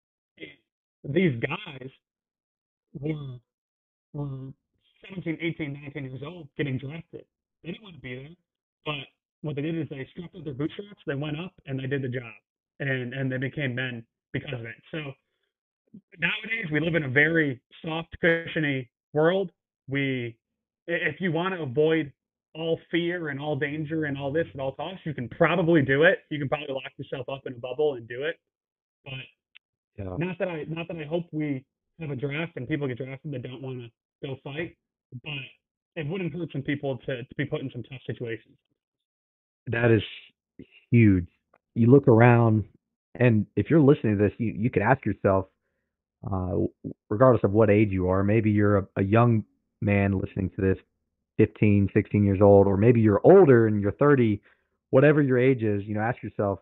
These guys were, were seventeen, eighteen, nineteen years old getting drafted. They didn't want to be there, but what they did is they strapped up their bootstraps, they went up, and they did the job, and and they became men because of it. So nowadays we live in a very soft, cushiony world. We, if you want to avoid all fear and all danger and all this at all costs, you can probably do it. You can probably lock yourself up in a bubble and do it. But Yeah. not that I, not that I hope we have a draft and people get drafted that don't want to go fight. But it wouldn't hurt some people to, to be put in some tough situations. That is huge. You look around, and if you're listening to this, you, you could ask yourself, uh, regardless of what age you are, maybe you're a, a young man listening to this, fifteen, sixteen years old, or maybe you're older and you're thirty, whatever your age is, you know, ask yourself,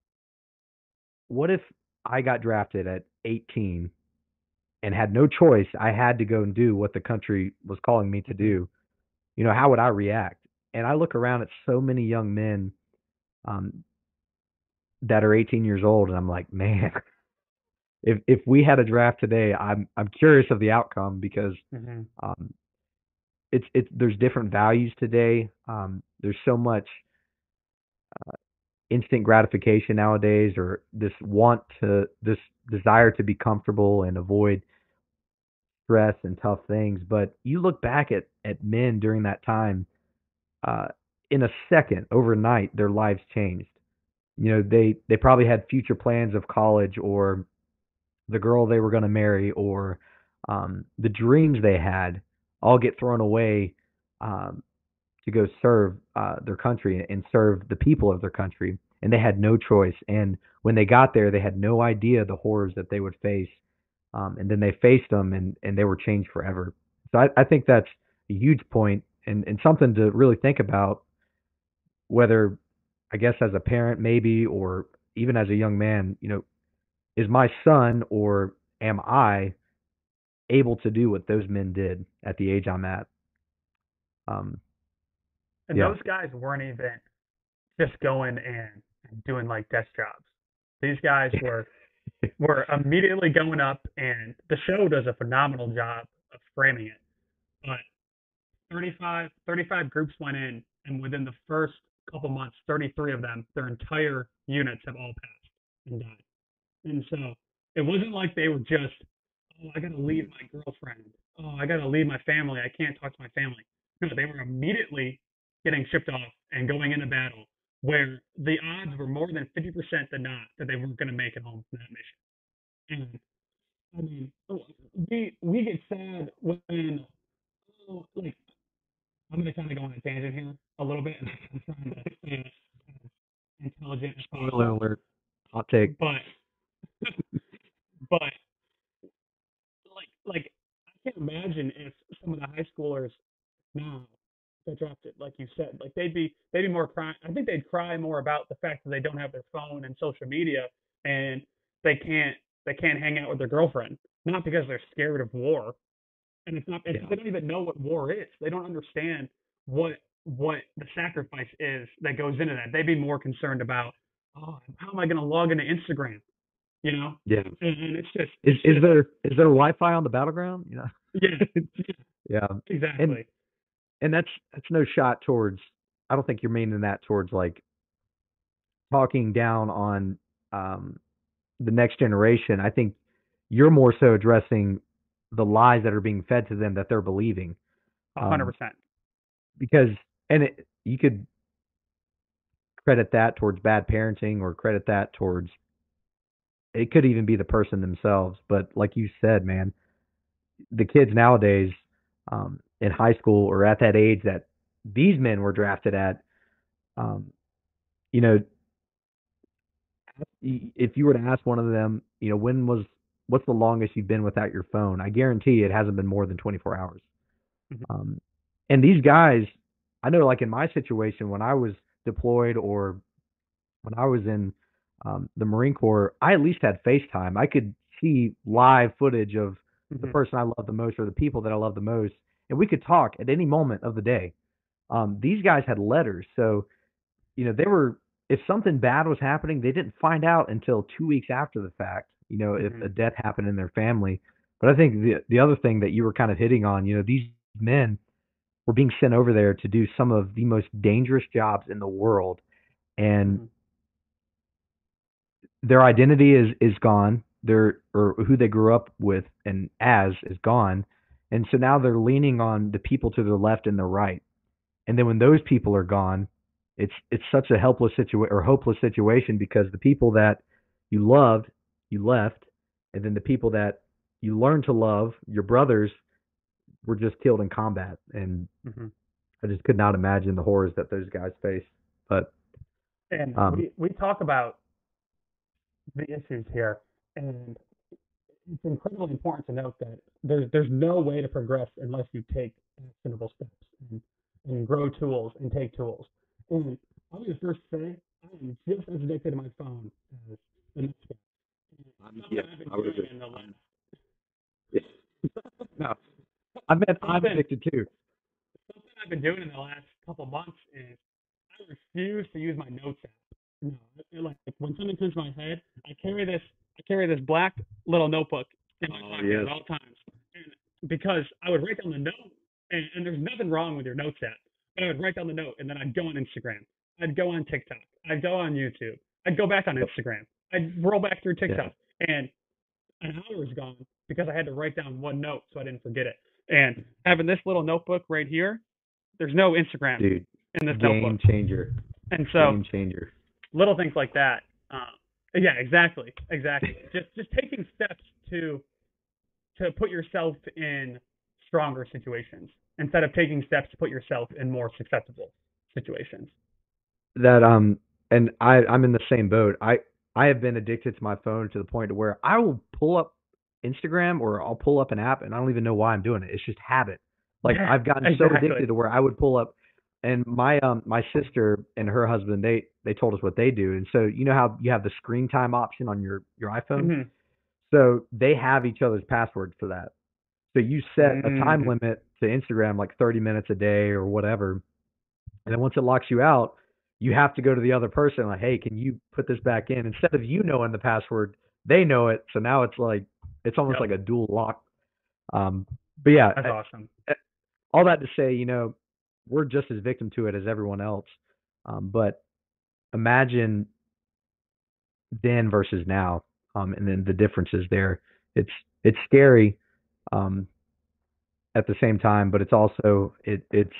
what if I got drafted at eighteen and had no choice? I had to go and do what the country was calling me to Mm-hmm. do. You know, how would I react? And I look around at so many young men um, that are eighteen years old, and I'm like, man, if if we had a draft today, I'm I'm curious of the outcome because Mm-hmm. um, it's it's there's different values today. Um, there's so much instant gratification nowadays, or this want to this desire to be comfortable and avoid stress and tough things. But you look back at at men during that time, uh, in a second, overnight, their lives changed. You know, they they probably had future plans of college or the girl they were going to marry or um, the dreams they had all get thrown away um, to go serve uh, their country and serve the people of their country. and they had no choice. And when they got there, they had no idea the horrors that they would face. Um, and then they faced them, and and they were changed forever. So I, I think that's a huge point, and and something to really think about, whether, I guess, as a parent maybe, or even as a young man, you know, is my son, or am I able to do what those men did at the age I'm at? Um, And yeah, those guys weren't even just going and doing like desk jobs. These guys were were immediately going up, and the show does a phenomenal job of framing it. But thirty-five, thirty-five groups went in, and within the first couple months, thirty-three of them, their entire units have all passed and died. And so it wasn't like they were just, oh, I got to leave my girlfriend. Oh, I got to leave my family. I can't talk to my family. No, they were immediately getting shipped off and going into battle, where the odds were more than fifty percent than not that they weren't going to make it home from that mission. And I mean, oh, we we get sad when, oh, like, I'm going to kind of go on a tangent here a little bit, and I'm trying to stay as intelligent as spoiler possible. alert, hot take. But but like like I can't imagine if some of the high schoolers now got drafted, like you said, like they'd be they'd be more crying. I think they'd cry more about the fact that they don't have their phone and social media, and they can't they can't hang out with their girlfriend, not because they're scared of war, and it's not it's, Yeah, they don't even know what war is. They don't understand what what the sacrifice is that goes into that. They'd be more concerned about, oh, how am I going to log into Instagram, you know? yeah. And, and it's just Is it's is just there is there Wi-Fi on the battleground? You know. yeah, yeah, Yeah, and exactly. and that's that's no shot towards. I don't think you're meaning that towards like talking down on um, the next generation. I think you're more so addressing the lies that are being fed to them that they're believing. A hundred Um, percent. because and it, you could credit that towards bad parenting, or credit that towards, it could even be the person themselves. But like you said, man, the kids nowadays, um, in high school or at that age that these men were drafted at, um, you know, if you were to ask one of them, you know, when was what's the longest you've been without your phone? I guarantee it hasn't been more than twenty-four hours. Mm-hmm. Um, and these guys, I know, like in my situation when I was deployed, or when I was in um, the Marine Corps, I at least had FaceTime. I could see live footage of the Mm-hmm. person I love the most, or the people that I love the most, and we could talk at any moment of the day. Um, these guys had letters, so you know they were. If something bad was happening, they didn't find out until two weeks after the fact. You know, if Mm-hmm. a death happened in their family. But I think the the other thing that you were kind of hitting on, you know, these men were being sent over there to do some of the most dangerous jobs in the world, and Mm-hmm. their identity is is gone. Their, or who they grew up with and as, is gone, and so now they're leaning on the people to their left and their right. And then when those people are gone, it's it's such a helpless situation, or hopeless situation, because the people that you loved, you left, and then the people that you learned to love, your brothers, were just killed in combat. And Mm-hmm. I just could not imagine the horrors that those guys face. But And um, we we talk about the issues here, and it's incredibly important to note that there's there's no way to progress unless you take actionable steps and, and grow tools and take tools. And I'll be the first to say I am just as addicted to my phone as the next guy. Um, Something yeah, I've been I would doing agree. in the Um, last no, I meant I'm something addicted too. something I've been doing in the last couple months is I refuse to use my notes app. No, like when something comes to my head, I carry this I carry this black little notebook in my Oh pocket yes. at all times, and because I would write down the note, and, and there's nothing wrong with your notes app, but I would write down the note, and then I'd go on Instagram, I'd go on TikTok, I'd go on YouTube, I'd go back on Yep. Instagram, I'd roll back through Yeah. TikTok, and an hour was gone because I had to write down one note so I didn't forget it. And having this little notebook right here, there's no Instagram Dude, in this notebook. game changer. And so Game changer. little things like that. Um, yeah, exactly, exactly. just just taking steps to to put yourself in stronger situations instead of taking steps to put yourself in more susceptible situations. That um and I I'm in the same boat. I I have been addicted to my phone to the point to where I will pull up Instagram or I'll pull up an app and I don't even know why I'm doing it. It's just habit. Like Yeah, I've gotten so exactly. addicted to where I would pull up and my um my sister and her husband they they told us what they do. And so you know how you have the screen time option on your your iPhone? Hmm. So they have each other's passwords for that. So you set a time Mm. limit to Instagram like thirty minutes a day or whatever, and then once it locks you out, you have to go to the other person like, hey, can you put this back in? Instead of you knowing the password, they know it. So now it's like it's almost Yep, like a dual lock. Um, but yeah, that's awesome. all that to say, you know, we're just as victim to it as everyone else. Um, but imagine then versus now, um, and then the differences there. It's it's scary um, at the same time, but it's also it it's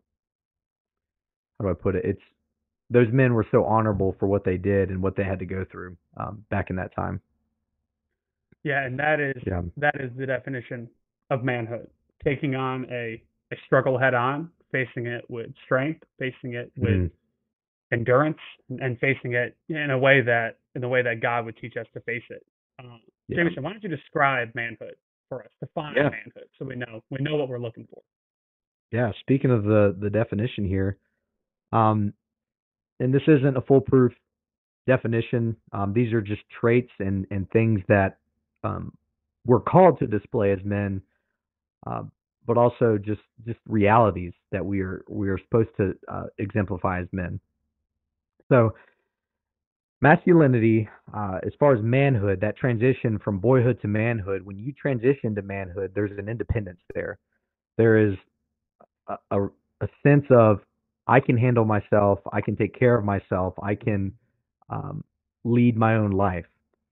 how do I put it? It's those men were so honorable for what they did and what they had to go through um, back in that time. Yeah, and that is Yeah. that is the definition of manhood. Taking on a, a struggle head on, facing it with strength, facing it with Mm, endurance, and, and facing it in a way that in the way that God would teach us to face it. Um, yeah. Jameson, why don't you describe manhood for us? Define Yeah. manhood so we know we know what we're looking for. Yeah. Speaking of the the definition here, um, and this isn't a foolproof definition. Um, these are just traits and and things that um, we're called to display as men, uh, but also just just realities that we are we are supposed to uh, exemplify as men. So masculinity, uh, as far as manhood, that transition from boyhood to manhood. When you transition to manhood, there's an independence there. There is a, a, a sense of I can handle myself. I can take care of myself. I can um, lead my own life.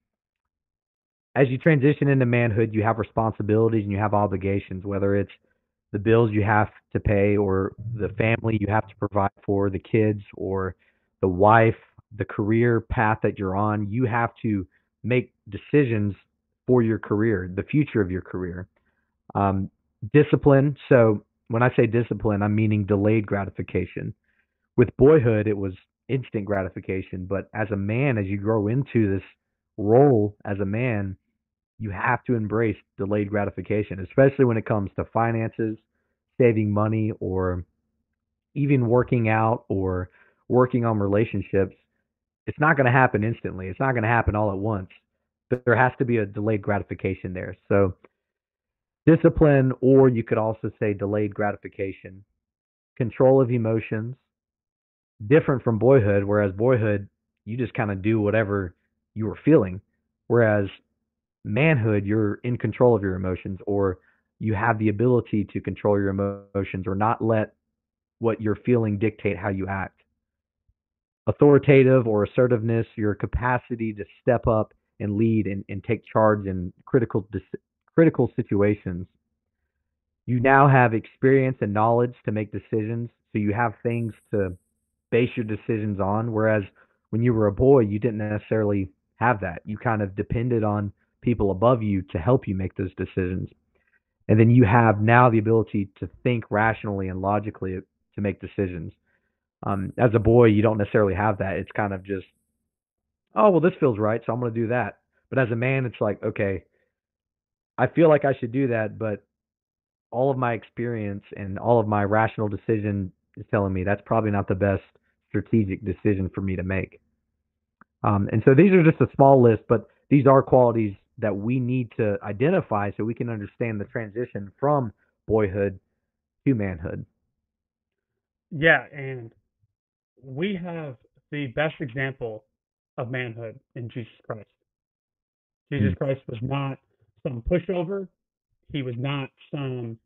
As you transition into manhood, you have responsibilities and you have obligations, whether it's the bills you have to pay or the family you have to provide for, the kids or the wife, the career path that you're on. You have to make decisions for your career, the future of your career. Um, discipline. So when I say discipline, I'm meaning delayed gratification. With boyhood, it was instant gratification. But as a man, as you grow into this role as a man, you have to embrace delayed gratification, especially when it comes to finances, saving money, or even working out or working on relationships. It's not going to happen instantly. It's not going to happen all at once. But there has to be a delayed gratification there. So, discipline, or you could also say delayed gratification, control of emotions, different from boyhood, whereas boyhood, you just kind of do whatever you were feeling. Whereas manhood, you're in control of your emotions, or you have the ability to control your emotions or not let what you're feeling dictate how you act. Authoritative or assertiveness, your capacity to step up and lead and, and take charge in critical critical situations. You now have experience and knowledge to make decisions, so you have things to base your decisions on. Whereas when you were a boy, you didn't necessarily have that. You kind of depended on people above you to help you make those decisions. And then you have now the ability to think rationally and logically to make decisions. Um, as a boy, you don't necessarily have that. It's kind of just, oh, well, this feels right, so I'm going to do that. But as a man, it's like, okay, I feel like I should do that, but all of my experience and all of my rational decision is telling me that's probably not the best strategic decision for me to make. Um, and so these are just a small list, but these are qualities that we need to identify so we can understand the transition from boyhood to manhood. Yeah, and we have the best example of manhood in Jesus Christ. Jesus Mm. Christ was not some pushover. He was not some,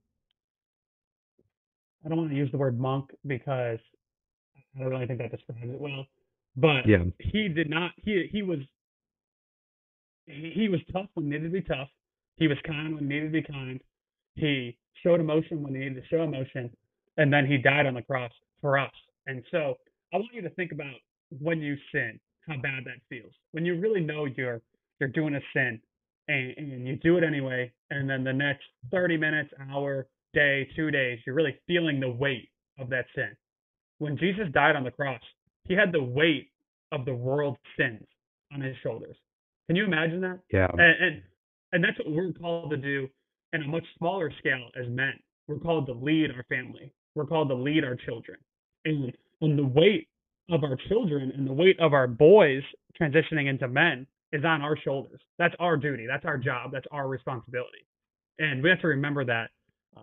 I don't want to use the word monk because I don't really think that describes it well, but Yeah. he did not, he, he was, he, he was tough when needed to be tough. He was kind when needed to be kind. He showed emotion when he needed to show emotion. And then he died on the cross for us. And so I want you to think about when you sin, how bad that feels. When you really know you're you're doing a sin and, and you do it anyway, and then the next thirty minutes, hour, day, two days, you're really feeling the weight of that sin. When Jesus died on the cross, he had the weight of the world's sins on his shoulders. Can you imagine that? Yeah. And, and and that's what we're called to do in a much smaller scale as men. We're called to lead our family. We're called to lead our children. And and the weight of our children and the weight of our boys transitioning into men is on our shoulders. That's our duty. That's our job. That's our responsibility. And we have to remember that uh,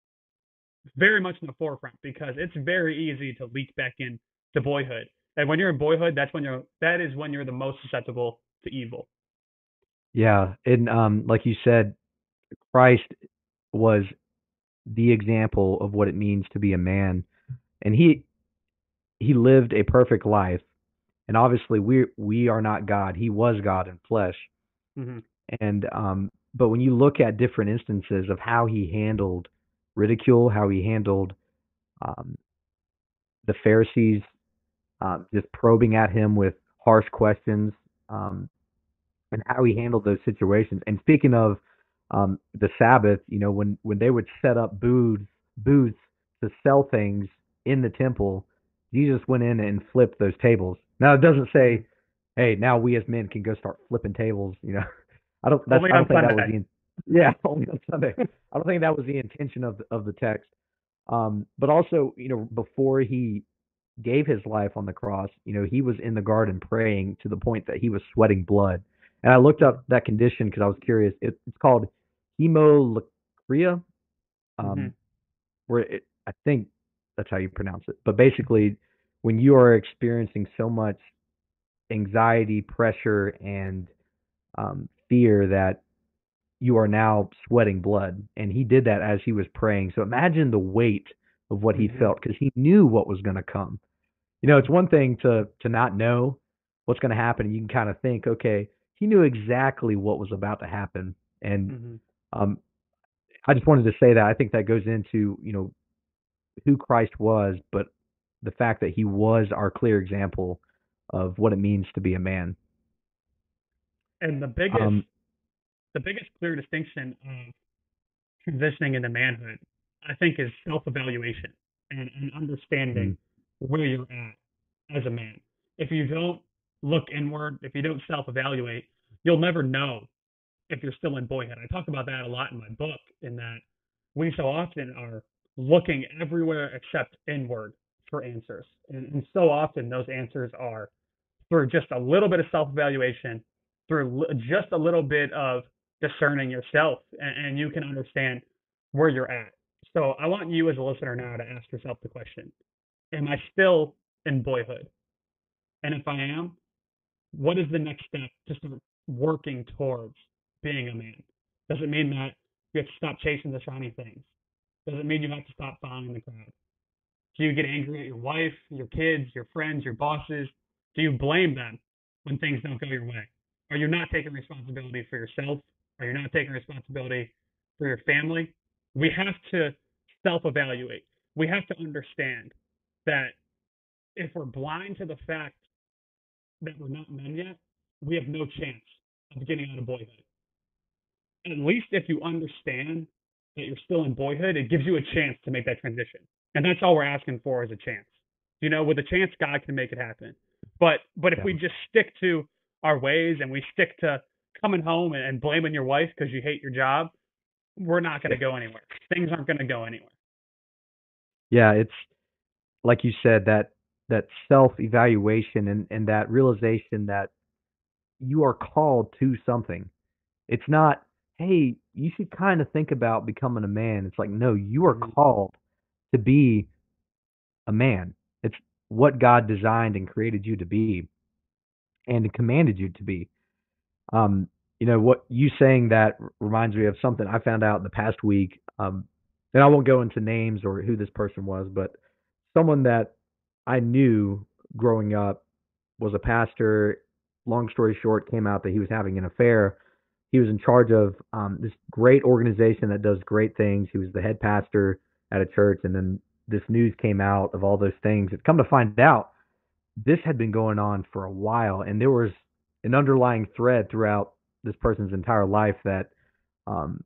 very much in the forefront because it's very easy to leak back in to boyhood. And when you're in boyhood, that's when you're that is when you're the most susceptible to evil. Yeah. And um, like you said, Christ was the example of what it means to be a man, and he he lived a perfect life. And obviously, we we are not God. He was God in flesh. Mm-hmm. And um, but when you look at different instances of how he handled ridicule, how he handled um, the Pharisees um, just probing at him with harsh questions, um, and how he handled those situations. And speaking of um, the Sabbath, you know, when when they would set up booths booths to sell things in the temple, Jesus went in and flipped those tables. Now it doesn't Mm-hmm. say, "Hey, now we as men can go start flipping tables." You know, I don't. That's Only I don't on think that was Sunday. the. Yeah, only on Sunday. I don't think that was the intention of the, of the text. Um, but also, you know, before he gave his life on the cross, you know, he was in the garden praying to the point that he was sweating blood. And I looked up that condition because I was curious. It, it's called hemolacria, Mm-hmm. um, where it, I think that's how you pronounce it. But basically, when you are experiencing so much anxiety, pressure, and um, fear that you are now sweating blood. And he did that as he was praying. So imagine the weight of what he Mm-hmm. felt because he knew what was going to come. You know, it's one thing to to not know what's going to happen. You can kind of think, okay, he knew exactly what was about to happen, and Mm-hmm. um, I just wanted to say that I think that goes into you know who Christ was, but the fact that he was our clear example of what it means to be a man. And the biggest Um, the biggest clear distinction of transitioning into manhood, I think, is self-evaluation and, and understanding mm, where you're at as a man. If you don't look inward, if you don't self-evaluate, you'll never know if you're still in boyhood. I talk about that a lot in my book, in that we so often are looking everywhere except inward for answers. And, and so often those answers are through just a little bit of self-evaluation, through just a little bit of discerning yourself, and, and you can understand where you're at. So I want you as a listener now to ask yourself the question: am I still in boyhood? And if I am, what is the next step to start working towards being a man? Does it mean that you have to stop chasing the shiny things? Does it mean you have to stop following the crowd? Do you get angry at your wife, your kids, your friends, your bosses? Do you blame them when things don't go your way? Are you not taking responsibility for yourself? Are you not taking responsibility for your family? We have to self evaluate. We have to understand that if we're blind to the fact that we're not men yet, we have no chance of getting out of boyhood. At least if you understand that you're still in boyhood, it gives you a chance to make that transition. And that's all we're asking for is a chance. You know, with a chance, God can make it happen. But but if yeah, we just stick to our ways and we stick to coming home and, and blaming your wife because you hate your job, we're not going to go anywhere. Things aren't going to go anywhere. yeah, it's like you said that that self evaluation and and that realization that you are called to something. It's not, hey, you should kind of think about becoming a man. It's like, no, you are Mm-hmm. called to be a man. It's what God designed and created you to be and commanded you to be. Um, you know, what you saying that reminds me of something I found out in the past week. Um, and I won't go into names or who this person was, but someone that I knew growing up was a pastor. Long story short, came out that he was having an affair. He was in charge of um, this great organization that does great things. He was the head pastor at a church, and then this news came out of all those things. It's come to find out this had been going on for a while, and there was an underlying thread throughout this person's entire life that um,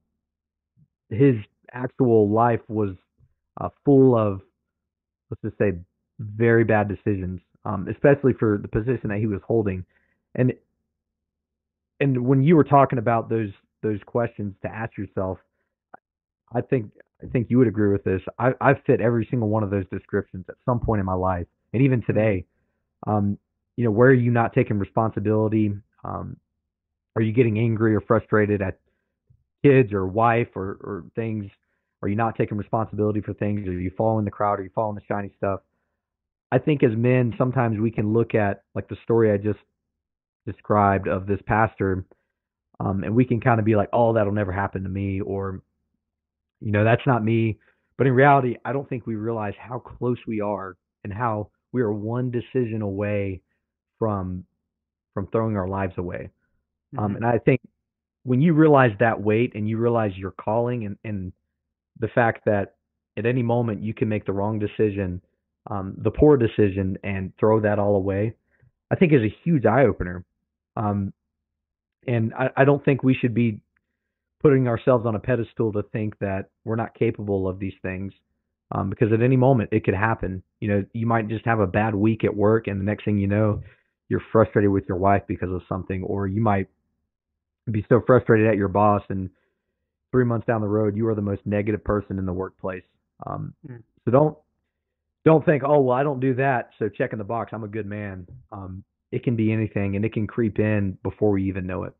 his actual life was uh, full of, let's just say, very bad decisions um, especially for the position that he was holding. And and when you were talking about those those questions to ask yourself, I think I think you would agree with this. I, I've fit every single one of those descriptions at some point in my life, and even Mm-hmm. today. Um, you know, where are you not taking responsibility? Um, are you getting angry or frustrated at kids or wife or, or things? Are you not taking responsibility for things? Are you following the crowd? Are you following the shiny stuff? I think as men, sometimes we can look at like the story I just described of this pastor, um, and we can kind of be like, "Oh, that'll never happen to me," or you know, that's not me. But in reality, I don't think we realize how close we are and how we are one decision away from from throwing our lives away. Um, Mm-hmm. and I think when you realize that weight and you realize your calling and, and the fact that at any moment you can make the wrong decision, um, the poor decision, and throw that all away, I think is a huge eye opener. Um, and I, I don't think we should be putting ourselves on a pedestal to think that we're not capable of these things. Um, because at any moment it could happen. You know, you might just have a bad week at work, and the next thing you know, you're frustrated with your wife because of something, or you might be so frustrated at your boss, and three months down the road, you are the most negative person in the workplace. Um, so don't don't think, oh well, I don't do that, so check in the box, I'm a good man. Um, it can be anything, and it can creep in before we even know it.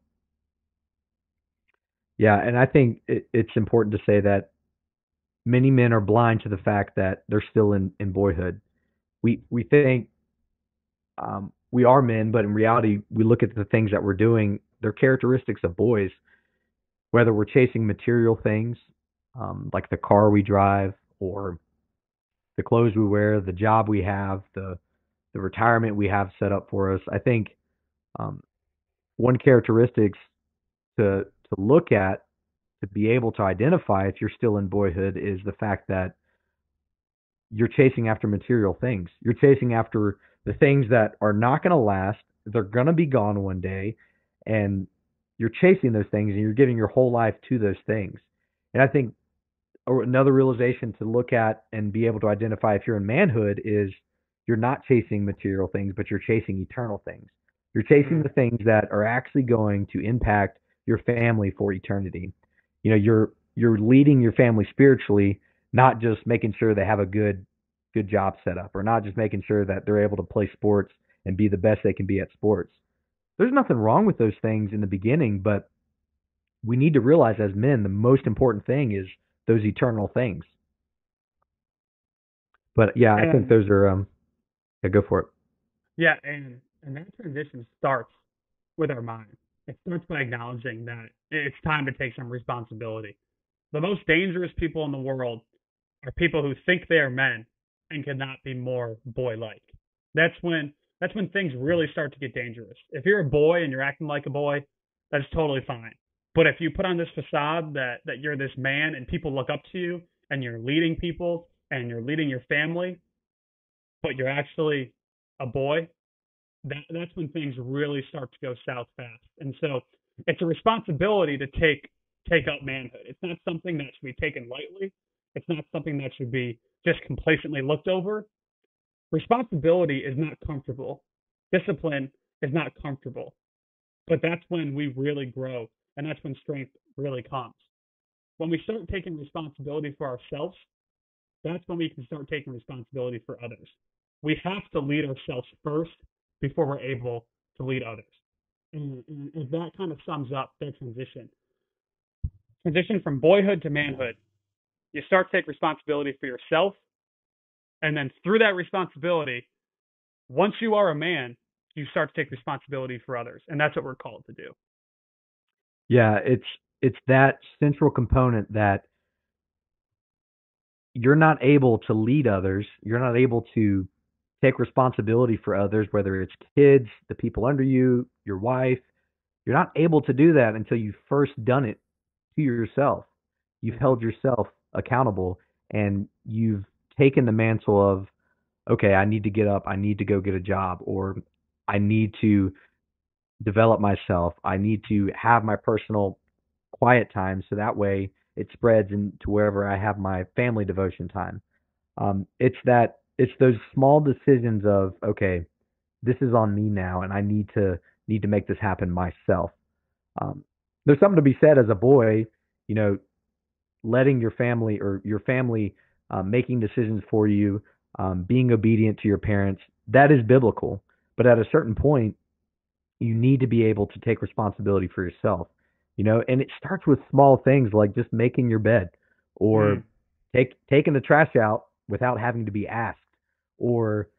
Yeah, and I think it, it's important to say that many men are blind to the fact that they're still in, in boyhood. We we think um, we are men, but in reality, we look at the things that we're doing. They're characteristics of boys. Whether we're chasing material things, um, like the car we drive, or the clothes we wear, the job we have, the the retirement we have set up for us. I think um, one characteristics to to look at to be able to identify if you're still in boyhood is the fact that you're chasing after material things. You're chasing after the things that are not going to last. They're going to be gone one day, and you're chasing those things, and you're giving your whole life to those things. And I think another realization to look at and be able to identify if you're in manhood is you're not chasing material things, but you're chasing eternal things. You're chasing Mm-hmm. the things that are actually going to impact your family for eternity. You know, you're you're leading your family spiritually, not just making sure they have a good good job set up, or not just making sure that they're able to play sports and be the best they can be at sports. There's nothing wrong with those things in the beginning, but we need to realize as men the most important thing is those eternal things. But yeah, I think And those are um yeah, go for it. yeah, and and that transition starts with our mind. It starts by acknowledging that it's time to take some responsibility. The most dangerous people in the world are people who think they are men and cannot be more boy-like. That's when that's when things really start to get dangerous. If you're a boy and you're acting like a boy, that's totally fine. But if you put on this facade that that you're this man and people look up to you and you're leading people and you're leading your family, but you're actually a boy, that that's when things really start to go south fast. And so it's a responsibility to take take up manhood. It's not something that should be taken lightly. It's not something that should be just complacently looked over. Responsibility is not comfortable. Discipline is not comfortable. But that's when we really grow, and that's when strength really comes. When we start taking responsibility for ourselves, that's when we can start taking responsibility for others. We have to lead ourselves first before we're able to lead others. And, and that kind of sums up their transition. Transition from boyhood to manhood. You start to take responsibility for yourself, and then through that responsibility, once you are a man, you start to take responsibility for others, and that's what we're called to do. Yeah, it's it's that central component that you're not able to lead others. You're not able to take responsibility for others, whether it's kids, the people under you, your wife. You're not able to do that until you've first done it to yourself. You've Mm-hmm. held yourself accountable, and you've taken the mantle of, okay, I need to get up, I need to go get a job, or I need to develop myself. I need to have my personal quiet time so that way it spreads into wherever I have my family devotion time. Um, it's that it's those small decisions of, okay, this is on me now, and I need to need to make this happen myself. Um, there's something to be said as a boy, you know, letting your family or your family uh, making decisions for you, um, being obedient to your parents. That is biblical, but at a certain point, you need to be able to take responsibility for yourself. You know, and it starts with small things like just making your bed, or Mm, take taking the trash out without having to be asked, or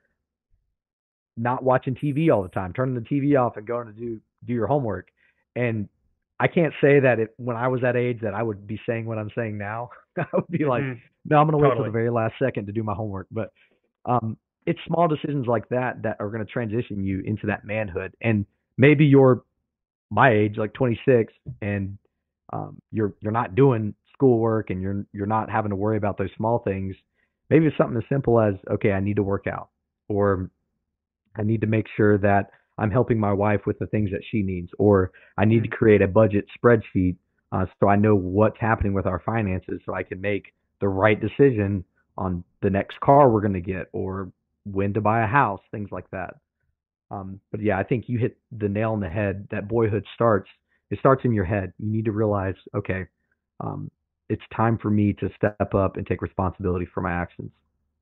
not watching T V all the time, turning the T V off and going to do do your homework. And I can't say that it, when I was that age that I would be saying what I'm saying now. I would be like, hmm no, I'm going to wait till the Totally. very last second to do my homework. But um, it's small decisions like that that are going to transition you into that manhood. And maybe you're my age, like twenty-six, and um, you're you're not doing schoolwork and you're you're not having to worry about those small things. Maybe it's something as simple as, okay, I need to work out, or I need to make sure that I'm helping my wife with the things that she needs, or I need to Mm. create a budget spreadsheet uh, so I know what's happening with our finances so I can make the right decision on the next car we're going to get, or when to buy a house, things like that. Um, but yeah, I think you hit the nail on the head. That boyhood starts, it starts in your head. You need to realize, okay, um, it's time for me to step up and take responsibility for my actions.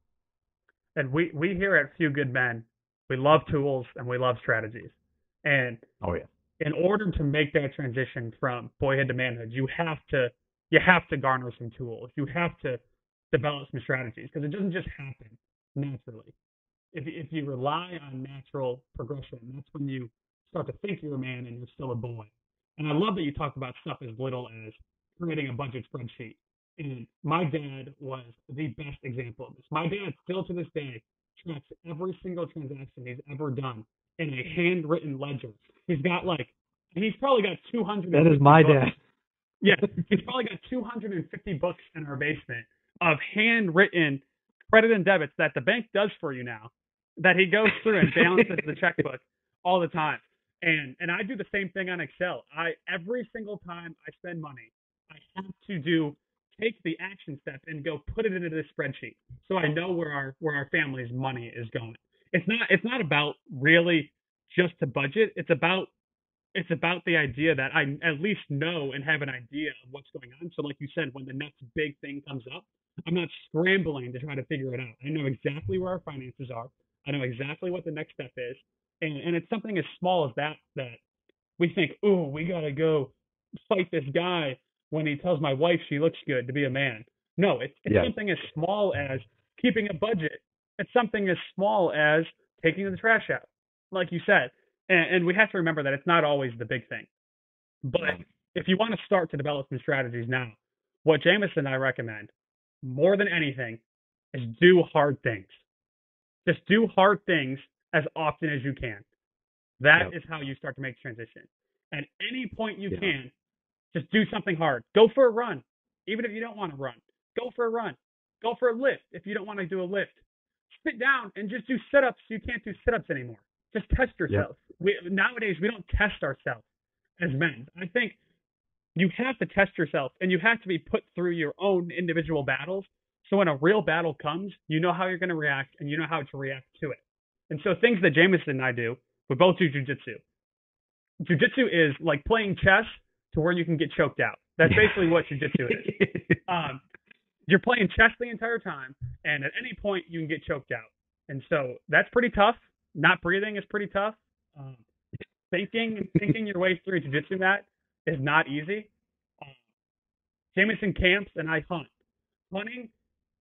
And we we here at Few Good Men, we love tools and we love strategies. And Oh yeah. in order to make that transition from boyhood to manhood, you have to you have to garner some tools. You have to develop some strategies because it doesn't just happen naturally. If if you rely on natural progression, that's when you start to think you're a man and you're still a boy. And I love that you talk about stuff as little as creating a budget spreadsheet. And my dad was the best example of this. My dad still to this day tracks every single transaction he's ever done in a handwritten ledger. He's got like he's probably got That is two hundred fifty my books. dad. Yeah, he's probably got two hundred fifty books in our basement of handwritten credit and debits that the bank does for you now, that he goes through and balances the checkbook all the time. And and I do the same thing on Excel. I every single time I spend money, I have to do take the action step and go put it into this spreadsheet so I know where our where our family's money is going. It's not it's not about really just to budget. It's about it's about the idea that I at least know and have an idea of what's going on. So, like you said, when the next big thing comes up, I'm not scrambling to try to figure it out. I know exactly where our finances are. I know exactly what the next step is, and and it's something as small as that that we think, oh, we gotta go fight this guy when he tells my wife she looks good to be a man. No, it's it's Yeah. something as small as keeping a budget. It's something as small as taking the trash out, like you said. And, and we have to remember that it's not always the big thing. But Yeah. if you want to start to develop some strategies now, what Jameson and I recommend more than anything is do hard things. Just do hard things as often as you can. That Yep. is how you start to make transition. At any point you Yeah. can, just do something hard. Go for a run, even if you don't want to run. Go for a run. Go for a lift if you don't want to do a lift. Sit down and just do sit-ups. You can't do sit-ups anymore. Just test Yep. yourself. We, nowadays, we don't test ourselves as men. I think you have to test yourself and you have to be put through your own individual battles. So when a real battle comes, you know how you're going to react and you know how to react to it. And so things that Jameson and I do, we both do jujitsu. Jujitsu is like playing chess to where you can get choked out. That's Yeah. basically what jujitsu is. Um, you're playing chess the entire time, and at any point you can get choked out. And so that's pretty tough. Not breathing is pretty tough. Um, thinking thinking your way through a jiu-jitsu mat is not easy. Um, Jameson camps and I hunt. Hunting,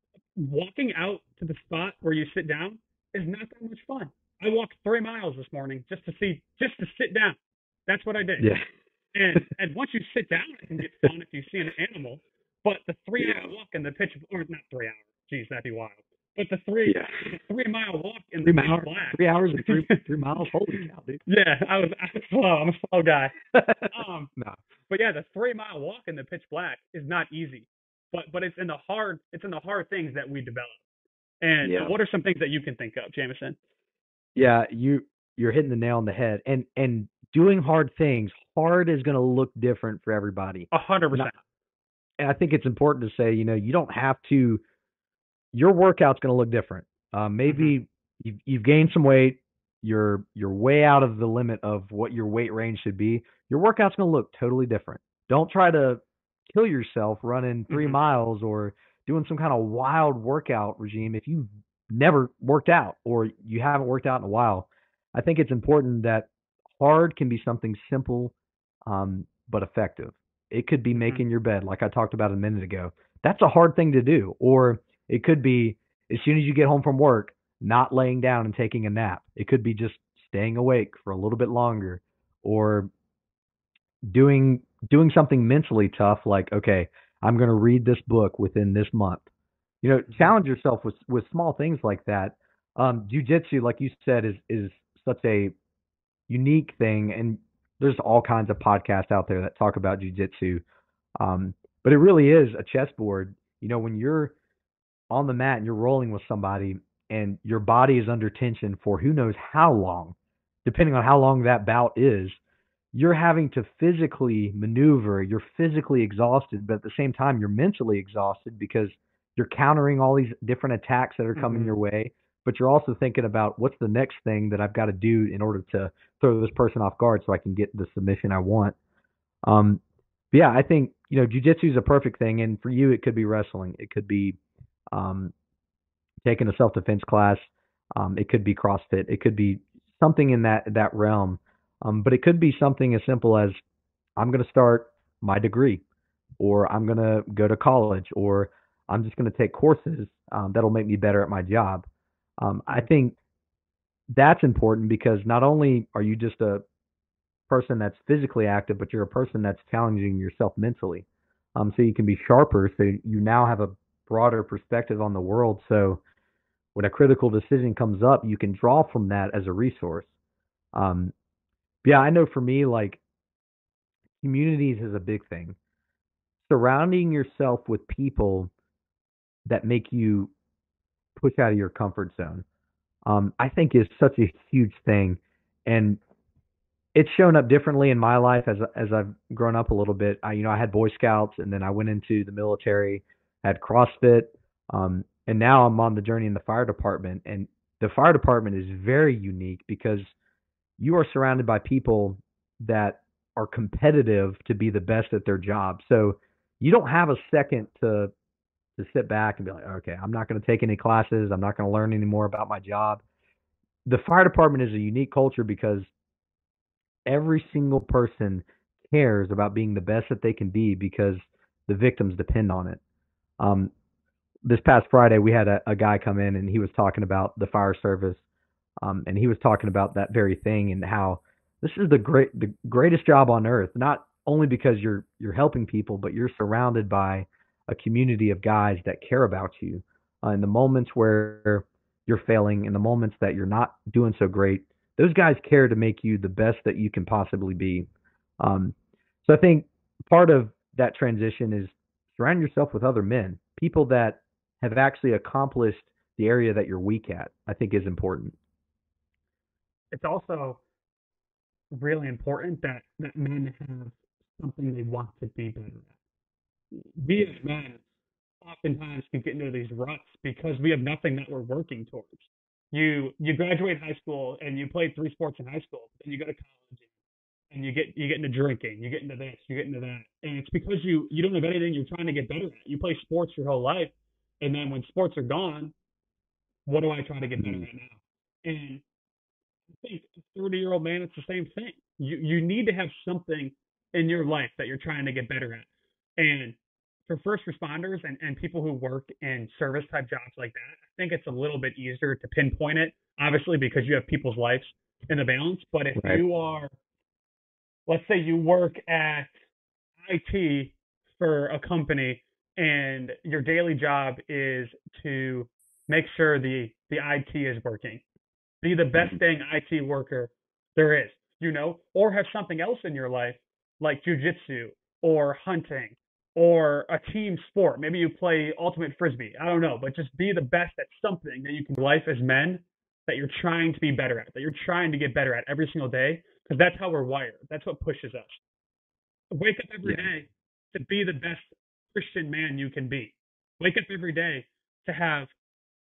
walking out to the spot where you sit down is not that much fun. I walked three miles this morning just to see just to sit down. That's what I did. Yeah. And and once you sit down, it can get fun if you see an animal. But the three Yeah. hour walk in the pitch, or not three hours, geez, that'd be wild. But the three Yeah. the three mile walk in Three the pitch hours. black. Three hours and three three miles. Holy cow, dude. Yeah, I was I was slow. I'm a slow guy. Um, No. but yeah, the three mile walk in the pitch black is not easy. But but it's in the hard it's in the hard things that we develop. And Yeah. what are some things that you can think of, Jameson? Yeah. You you're hitting the nail on the head. And and doing hard things, hard is going to look different for everybody. A hundred And I, percent. and I think it's important to say, you know, you don't have to. Your workout's going to look different. Uh, Hmm. maybe you've, you've gained some weight. You're you're way out of the limit of what your weight range should be. Your workout's going to look totally different. Don't try to kill yourself running three Hmm. miles or doing some kind of wild workout regime if you've never worked out or you haven't worked out in a while. I think it's important that hard can be something simple, um, but effective. It could be Hmm. making your bed, like I talked about a minute ago. That's a hard thing to do. Or it could be as soon as you get home from work, not laying down and taking a nap. It could be just staying awake for a little bit longer or doing doing something mentally tough like, okay, I'm going to read this book within this month. You know, Hmm. challenge yourself with with small things like that. Um jujitsu, like you said, is is such a unique thing, and there's all kinds of podcasts out there that talk about jujitsu. Um but it really is a chessboard. You know, when you're on the mat and you're rolling with somebody and your body is under tension for who knows how long, depending on how long that bout is, you're having to physically maneuver. You're physically exhausted, but at the same time, you're mentally exhausted because you're countering all these different attacks that are coming Hmm. your way. But you're also thinking about what's the next thing that I've got to do in order to throw this person off guard so I can get the submission I want. Um, but yeah, I think you know jujitsu is a perfect thing, and for you, it could be wrestling. It could be um, taking a self defense class. Um, it could be CrossFit. It could be something in that that realm. Um, but it could be something as simple as I'm going to start my degree, or I'm going to go to college, or I'm just going to take courses um, that'll make me better at my job. Um, I Hmm. think that's important because not only are you just a person that's physically active, but you're a person that's challenging yourself mentally. Um, so you can be sharper. So you now have a broader perspective on the world. So when a critical decision comes up, you can draw from that as a resource. Um, yeah, I know for me, like communities is a big thing. Surrounding yourself with people that make you push out of your comfort zone, um, I think is such a huge thing. And it's shown up differently in my life as as I've grown up a little bit. I, you know, I had Boy Scouts, and then I went into the military, had CrossFit, um, and now I'm on the journey in the fire department. And the fire department is very unique because you are surrounded by people that are competitive to be the best at their job. So you don't have a second to to sit back and be like, okay, I'm not going to take any classes. I'm not going to learn any more about my job. The fire department is a unique culture because every single person cares about being the best that they can be because the victims depend on it. Um, this past Friday, we had a, a guy come in and he was talking about the fire service, um, and he was talking about that very thing and how this is the great, the greatest job on earth. Not only because you're you're helping people, but you're surrounded by a community of guys that care about you. Uh, in the moments where you're failing, in the moments that you're not doing so great, those guys care to make you the best that you can possibly be. Um, so I think part of that transition is surround yourself with other men, people that have actually accomplished the area that you're weak at. I think is important. It's also really important that that men have something they want to be better at. We as men oftentimes can get into these ruts because we have nothing that we're working towards. You you graduate high school and you played three sports in high school, then you go to college and you get you get into drinking, you get into this, you get into that, and it's because you you don't have anything you're trying to get better at. You play sports your whole life, and then when sports are gone, what do I try to get better Mm-hmm. at now? And I think a thirty year old man, it's the same thing. You you need to have something in your life that you're trying to get better at. And for first responders and, and people who work in service type jobs like that, I think it's a little bit easier to pinpoint it, obviously, because you have people's lives in the balance. But if Right. you are, let's say you work at I T for a company and your daily job is to make sure the, the I T is working, be the best dang I T worker there is, you know, or have something else in your life like jujitsu or hunting or a team sport. Maybe you play ultimate frisbee. I don't know, but just be the best at something that you can life as men that you're trying to be better at, that you're trying to get better at every single day, because that's how we're wired. That's what pushes us. Wake up every Yeah. day to be the best Christian man you can be. Wake up every day to have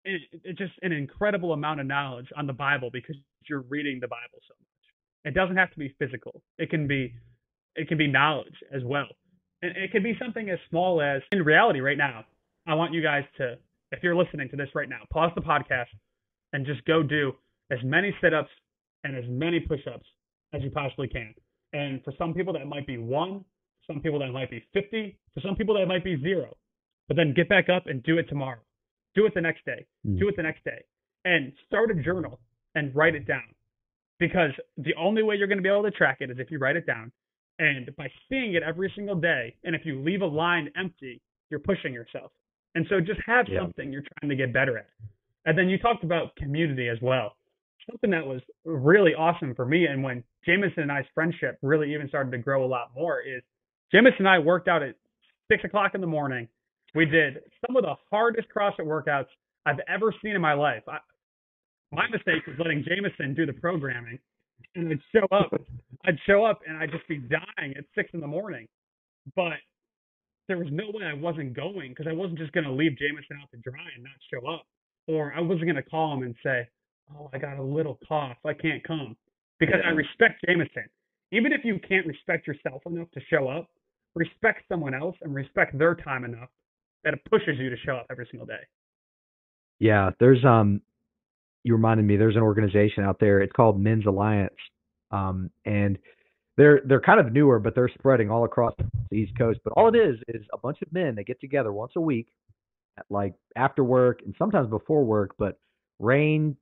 it, it's just an incredible amount of knowledge on the Bible because you're reading the Bible so much. It doesn't have to be physical. It can be it can be knowledge as well. And it can be something as small as in reality right now. I want you guys to, if you're listening to this right now, pause the podcast and just go do as many sit-ups and as many push-ups as you possibly can. And for some people that might be one, some people that might be fifty, for some people that might be zero. But then get back up and do it tomorrow. Do it the next day. Mm. Do it the next day. And start a journal and write it down. Because the only way you're going to be able to track it is if you write it down. And by seeing it every single day, and if you leave a line empty, you're pushing yourself. And so just have yeah. something you're trying to get better at. And then you talked about community as well. Something that was really awesome for me, and when Jameson and I's friendship really even started to grow a lot more, is Jameson and I worked out at six o'clock in the morning. We did some of the hardest CrossFit workouts I've ever seen in my life. I, my mistake was letting Jameson do the programming, and I'd show up. I'd show up, and I'd just be dying at six in the morning. But there was no way I wasn't going, because I wasn't just going to leave Jameson out to dry and not show up. Or I wasn't going to call him and say, oh, I got a little cough, I can't come. Because I respect Jameson. Even if you can't respect yourself enough to show up, respect someone else and respect their time enough that it pushes you to show up every single day. Yeah, there's um you reminded me, there's an organization out there, it's called Men's Alliance. Um and they're they're kind of newer, but they're spreading all across the East Coast. But all it is is a bunch of men that get together once a week, at like after work and sometimes before work, but rain,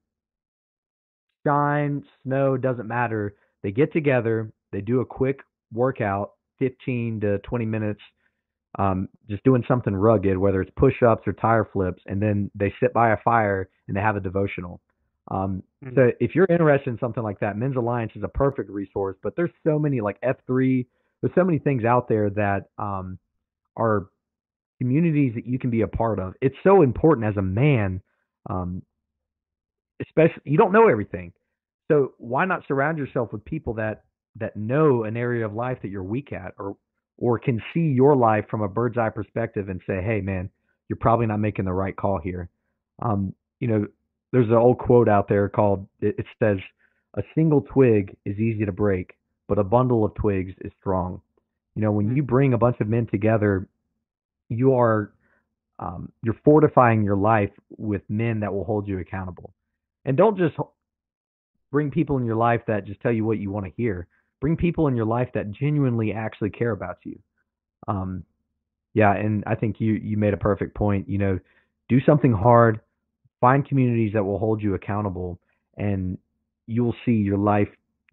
shine, snow, doesn't matter. They get together, they do a quick workout, fifteen to twenty minutes, um, just doing something rugged, whether it's push-ups or tire flips, and then they sit by a fire and they have a devotional. Um, mm-hmm. So if you're interested in something like that, Men's Alliance is a perfect resource, but there's so many, like F three, there's so many things out there that um, are communities that you can be a part of. It's so important as a man, um, especially, you don't know everything. So why not surround yourself with people that, that know an area of life that you're weak at, or, or can see your life from a bird's eye perspective and say, hey man, you're probably not making the right call here. Um, you know, there's an old quote out there called, it, it says, a single twig is easy to break, but a bundle of twigs is strong. You know, when you bring a bunch of men together, you are, um, you're fortifying your life with men that will hold you accountable. And don't just bring people in your life that just tell you what you want to hear. Bring people in your life that genuinely actually care about you. Um, yeah, and I think you you made a perfect point. You know, do something hard, find communities that will hold you accountable, and you'll see your life.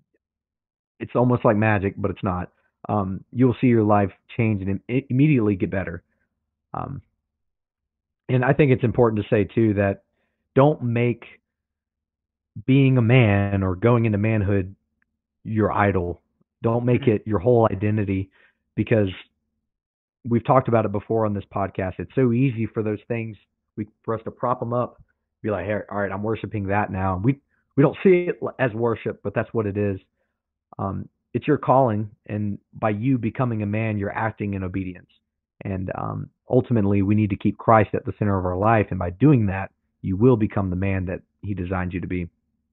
It's almost like magic, but it's not. Um, you'll see your life change and im- immediately get better. Um, and I think it's important to say too that don't make being a man or going into manhood your idol. Don't make it your whole identity, because we've talked about it before on this podcast. It's so easy for those things, we, for us to prop them up, be like, hey, all right, I'm worshiping that now. We we don't see it as worship, but that's what it is. Um, it's your calling, and by you becoming a man, you're acting in obedience. And um, ultimately, we need to keep Christ at the center of our life, and by doing that, you will become the man that He designed you to be.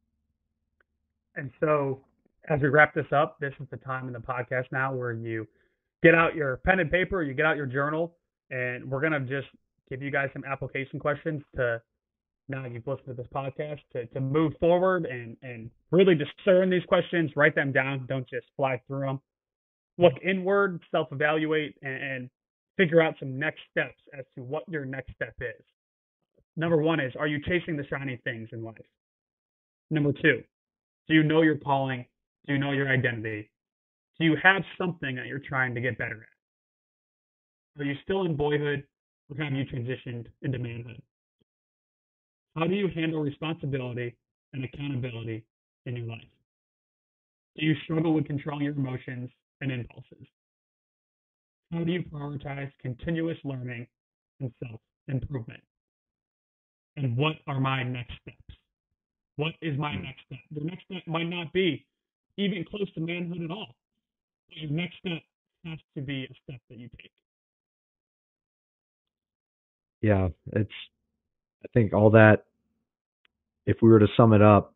And so, as we wrap this up, this is the time in the podcast now where you get out your pen and paper, you get out your journal, and we're going to just give you guys some application questions to, now you've listened to this podcast, to, to move forward and, and really discern these questions, write them down, don't just fly through them. Look inward, self-evaluate, and, and figure out some next steps as to what your next step is. Number one is, are you chasing the shiny things in life? Number two, do you know your calling? Do you know your identity? Do you have something that you're trying to get better at? Are you still in boyhood, or have you transitioned into manhood? How do you handle responsibility and accountability in your life? Do you struggle with controlling your emotions and impulses? How do you prioritize continuous learning and self-improvement? And what are my next steps? What is my next step? The next step might not be even close to manhood at all. But your next step has to be a step that you take. Yeah, it's I think all that, if we were to sum it up,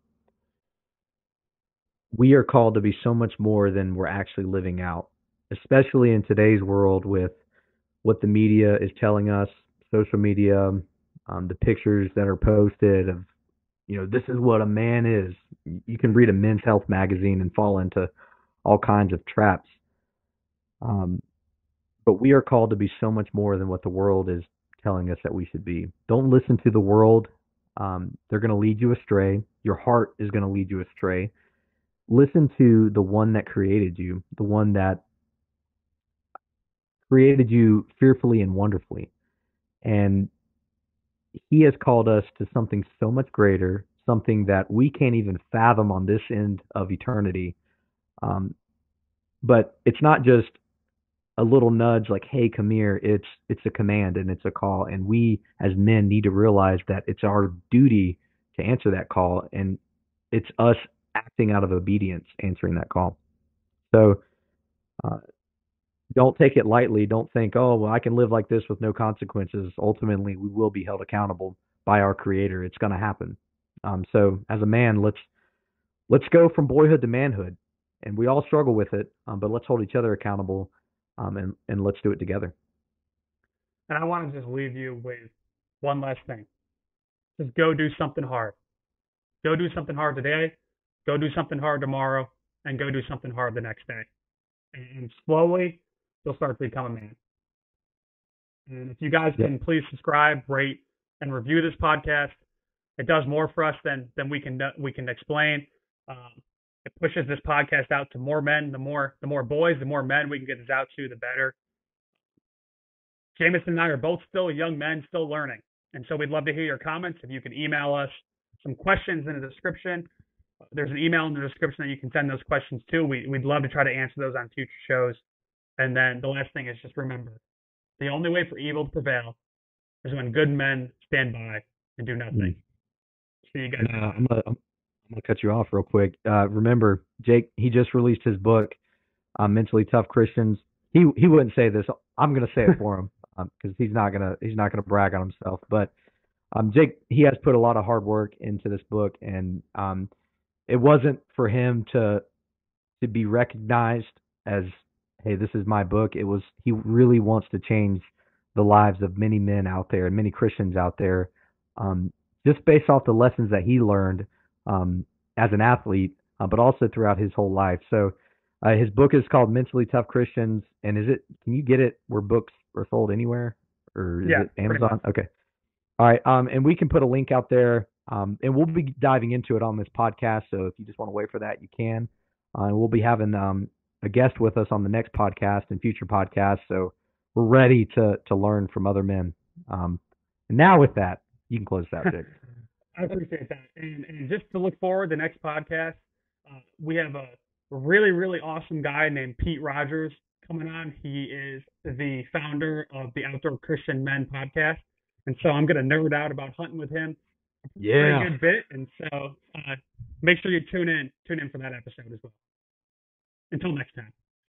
we are called to be so much more than we're actually living out, especially in today's world with what the media is telling us, social media, um, the pictures that are posted of, you know, this is what a man is. You can read a men's health magazine and fall into all kinds of traps. Um, but we are called to be so much more than what the world is telling us that we should be. Don't listen to the world. Um, they're going to lead you astray. Your heart is going to lead you astray. Listen to the one that created you, the one that created you fearfully and wonderfully. And he has called us to something so much greater, something that we can't even fathom on this end of eternity. Um, but it's not just a little nudge like, hey, come here. It's it's a command and it's a call. And we as men need to realize that it's our duty to answer that call. And it's us acting out of obedience, answering that call. So uh, don't take it lightly. Don't think, oh, well, I can live like this with no consequences. Ultimately, we will be held accountable by our Creator. It's going to happen. Um, so, as a man, let's let's go from boyhood to manhood, and we all struggle with it. Um, but let's hold each other accountable, um, and and let's do it together. And I want to just leave you with one last thing. Just go do something hard. Go do something hard today. Go do something hard tomorrow, and go do something hard the next day. And, and slowly, you'll start to become a man. And if you guys Yep. can please subscribe, rate, and review this podcast, it does more for us than than we can we can explain. Um, it pushes this podcast out to more men. The more the more boys, the more men we can get this out to, the better. Jameson and I are both still young men, still learning, and so we'd love to hear your comments. If you can email us some questions in the description, there's an email in the description that you can send those questions to. We, we'd love to try to answer those on future shows. And then the last thing is just remember, the only way for evil to prevail is when good men stand by and do nothing. Mm. See you guys. Uh, I'm gonna I'm gonna cut you off real quick. Uh, remember, Jake, he just released his book, uh, Mentally Tough Christians. He he wouldn't say this. I'm gonna say it for him because um, he's not gonna he's not gonna brag on himself. But um, Jake, he has put a lot of hard work into this book, and um, it wasn't for him to to be recognized as, hey, this is my book. It was he really wants to change the lives of many men out there and many Christians out there, um, just based off the lessons that he learned um, as an athlete, uh, but also throughout his whole life. So uh, his book is called Mentally Tough Christians, and is it? Can you get it where books are sold anywhere, or is yeah, it Amazon? Okay. All right. Um, and we can put a link out there, um, and we'll be diving into it on this podcast. So if you just want to wait for that, you can. Uh, and we'll be having um, a guest with us on the next podcast and future podcasts. So we're ready to to learn from other men. Um, and now with that, you can close that, Jake. I appreciate that. And, and just to look forward, the next podcast, uh, we have a really, really awesome guy named Pete Rogers coming on. He is the founder of the Outdoor Christian Men podcast. And so I'm going to nerd out about hunting with him. Yeah. Very good bit. And so uh, make sure you tune in, tune in for that episode as well. Until next time.